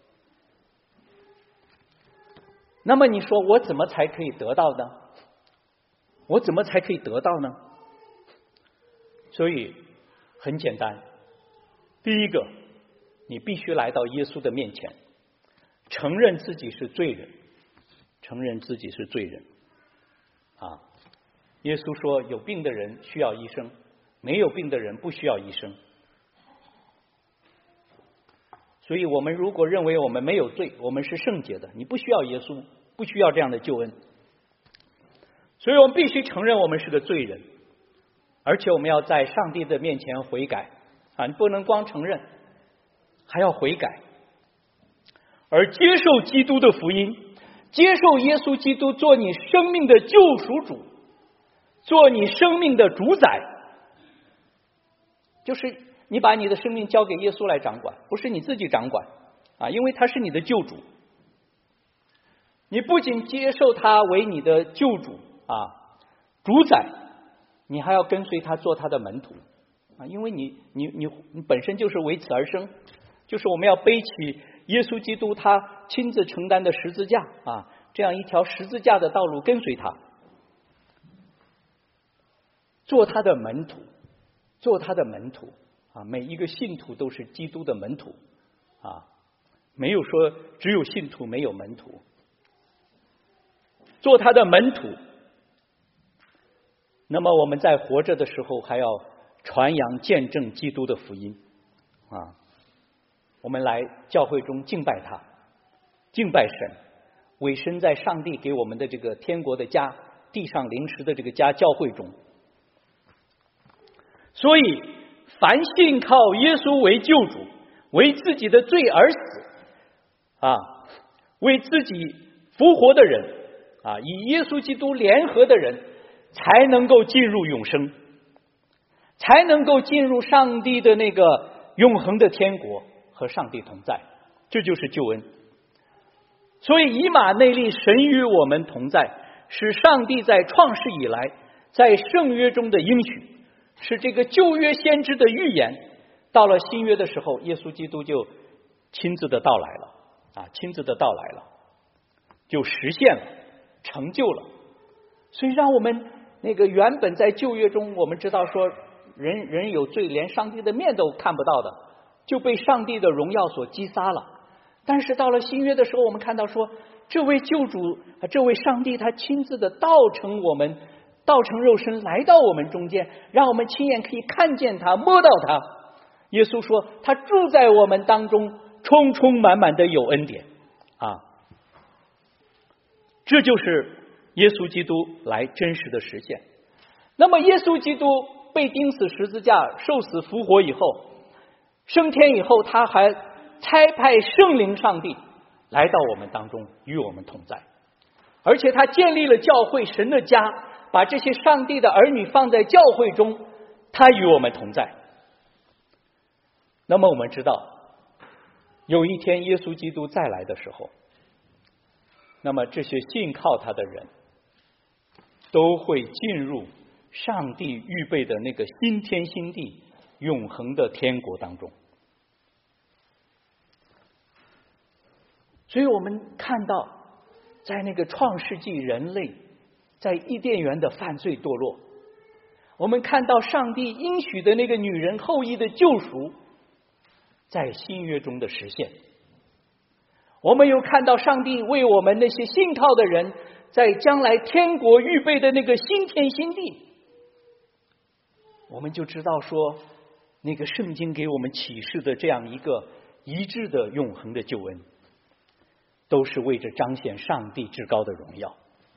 那么你说我怎么才可以得到呢？我怎么才可以得到呢？所以很简单，第一个，你必须来到耶稣的面前，承认自己是罪人，承认自己是罪人啊！耶稣说，有病的人需要医生，没有病的人不需要医生。所以我们如果认为我们没有罪，我们是圣洁的，你不需要耶稣，不需要这样的救恩。所以我们必须承认我们是个罪人，而且我们要在上帝的面前悔改啊！你不能光承认，还要悔改，而接受基督的福音，接受耶稣基督做你生命的救赎主，做你生命的主宰，就是你把你的生命交给耶稣来掌管，不是你自己掌管啊！因为他是你的救主，你不仅接受他为你的救主啊主宰，你还要跟随他做他的门徒啊！因为你你你你本身就是为此而生，就是我们要背起耶稣基督他亲自承担的十字架啊，这样一条十字架的道路跟随他，做他的门徒，做他的门徒啊！每一个信徒都是基督的门徒啊，没有说只有信徒没有门徒，做他的门徒。那么我们在活着的时候还要传扬见证基督的福音啊！我们来教会中敬拜他，敬拜神，委身在上帝给我们的这个天国的家，地上临时的这个家教会中。所以凡信靠耶稣为救主，为自己的罪而死啊，为自己复活的人啊，以耶稣基督联合的人，才能够进入永生，才能够进入上帝的那个永恒的天国，和上帝同在，这就是救恩。所以以马内利，神与我们同在，是上帝在创世以来在圣约中的应许，是这个旧约先知的预言。到了新约的时候，耶稣基督就亲自的到来了啊，亲自的到来了，就实现了，成就了。所以让我们那个原本在旧约中，我们知道说人人有罪，连上帝的面都看不到的，就被上帝的荣耀所击杀了。但是到了新约的时候，我们看到说，这位救主，这位上帝，他亲自的道成我们，道成肉身来到我们中间，让我们亲眼可以看见他，摸到他。耶稣说，他住在我们当中，充充满满的有恩典啊！这就是耶稣基督来真实的实现。那么耶稣基督被钉死十字架，受死复活以后，升天以后，他还差派圣灵上帝来到我们当中，与我们同在，而且他建立了教会，神的家，把这些上帝的儿女放在教会中，他与我们同在。那么我们知道，有一天耶稣基督再来的时候，那么这些信靠他的人都会进入上帝预备的那个新天新地永恒的天国当中。 所以我们看到在那个创世纪人类在伊甸园的犯罪堕落，我们看到上帝应许的那个女人后裔的救赎在新约中的实现，我们又看到上帝为我们那些信靠的人在将来天国预备的那个新天新地，我们就知道说那个圣经给我们启示的这样一个一致的永恒的救恩，都是为着彰显上帝至高的荣耀。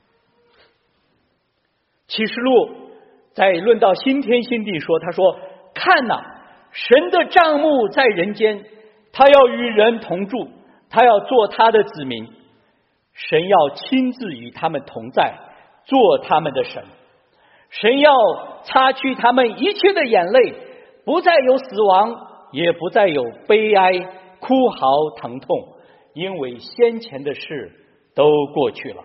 启示录在论到新天新地说，他说看哪，神的帐幕在人间，他要与人同住，他要做他的子民，神要亲自与他们同在，做他们的神，神要擦去他们一切的眼泪，不再有死亡，也不再有悲哀、哭嚎、疼痛，因为先前的事都过去了。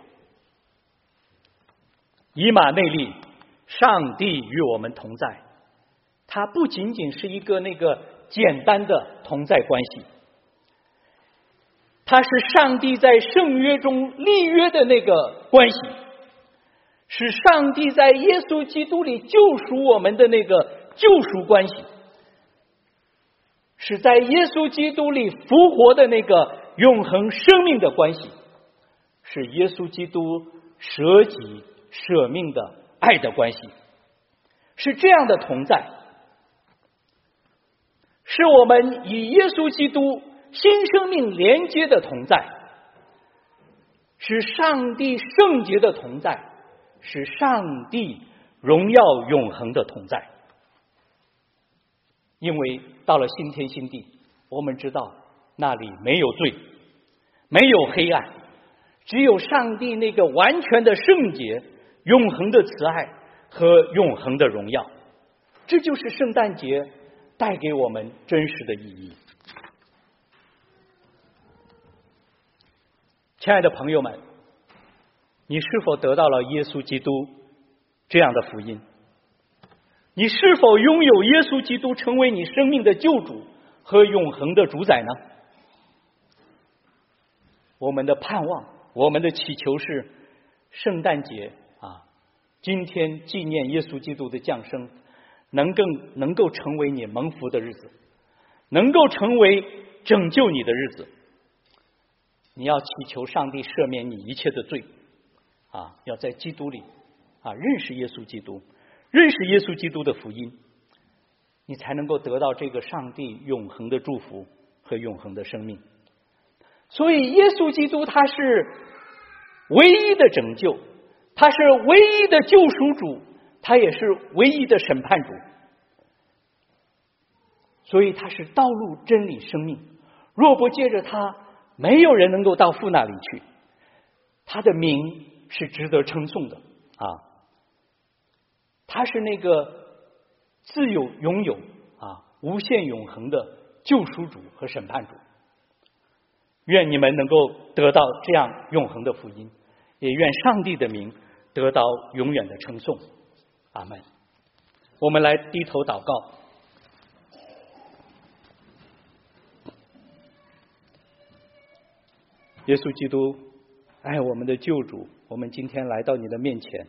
以马内利，上帝与我们同在，它不仅仅是一个那个简单的同在关系，它是上帝在圣约中立约的那个关系，是上帝在耶稣基督里救赎我们的那个救赎关系，是在耶稣基督里复活的那个永恒生命的关系，是耶稣基督舍己舍命的爱的关系，是这样的同在，是我们与耶稣基督新生命连接的同在，是上帝圣洁的同在，是上帝荣耀永恒的同在。因为到了新天新地，我们知道那里没有罪，没有黑暗，只有上帝那个完全的圣洁、永恒的慈爱和永恒的荣耀。这就是圣诞节带给我们真实的意义。亲爱的朋友们，你是否得到了耶稣基督这样的福音？你是否拥有耶稣基督成为你生命的救主和永恒的主宰呢？我们的盼望，我们的祈求是圣诞节啊，今天纪念耶稣基督的降生，能更能够成为你蒙福的日子，能够成为拯救你的日子。你要祈求上帝赦免你一切的罪啊，要在基督里啊认识耶稣基督，认识耶稣基督的福音，你才能够得到这个上帝永恒的祝福和永恒的生命。所以耶稣基督他是唯一的拯救，他是唯一的救赎主，他也是唯一的审判主，所以他是道路真理生命，若不借着他，没有人能够到父那里去。他的名是值得称颂的啊，他是那个自有拥有啊无限永恒的救赎主和审判主。愿你们能够得到这样永恒的福音，也愿上帝的名得到永远的称颂。阿们。我们来低头祷告。耶稣基督，爱我们的救主，我们今天来到你的面前，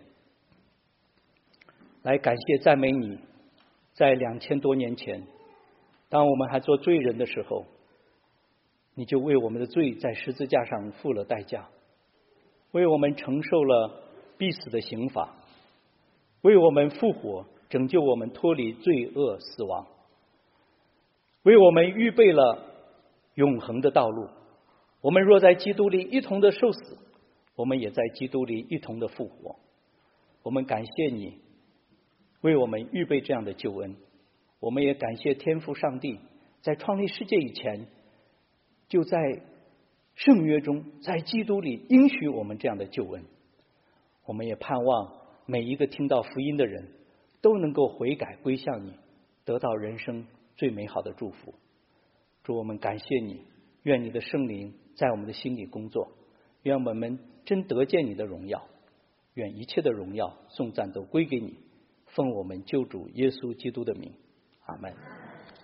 来感谢赞美你，在两千多年前，当我们还做罪人的时候，你就为我们的罪在十字架上付了代价，为我们承受了必死的刑罚，为我们复活，拯救我们脱离罪恶死亡，为我们预备了永恒的道路。我们若在基督里一同的受死，我们也在基督里一同的复活。我们感谢你为我们预备这样的救恩，我们也感谢天父上帝在创立世界以前，就在圣约中，在基督里应许我们这样的救恩。我们也盼望每一个听到福音的人都能够悔改归向你，得到人生最美好的祝福。主，我们感谢你，愿你的圣灵在我们的心里工作，愿我们真得见你的荣耀，愿一切的荣耀颂赞都归给你，奉我们救主耶稣基督的名，阿们。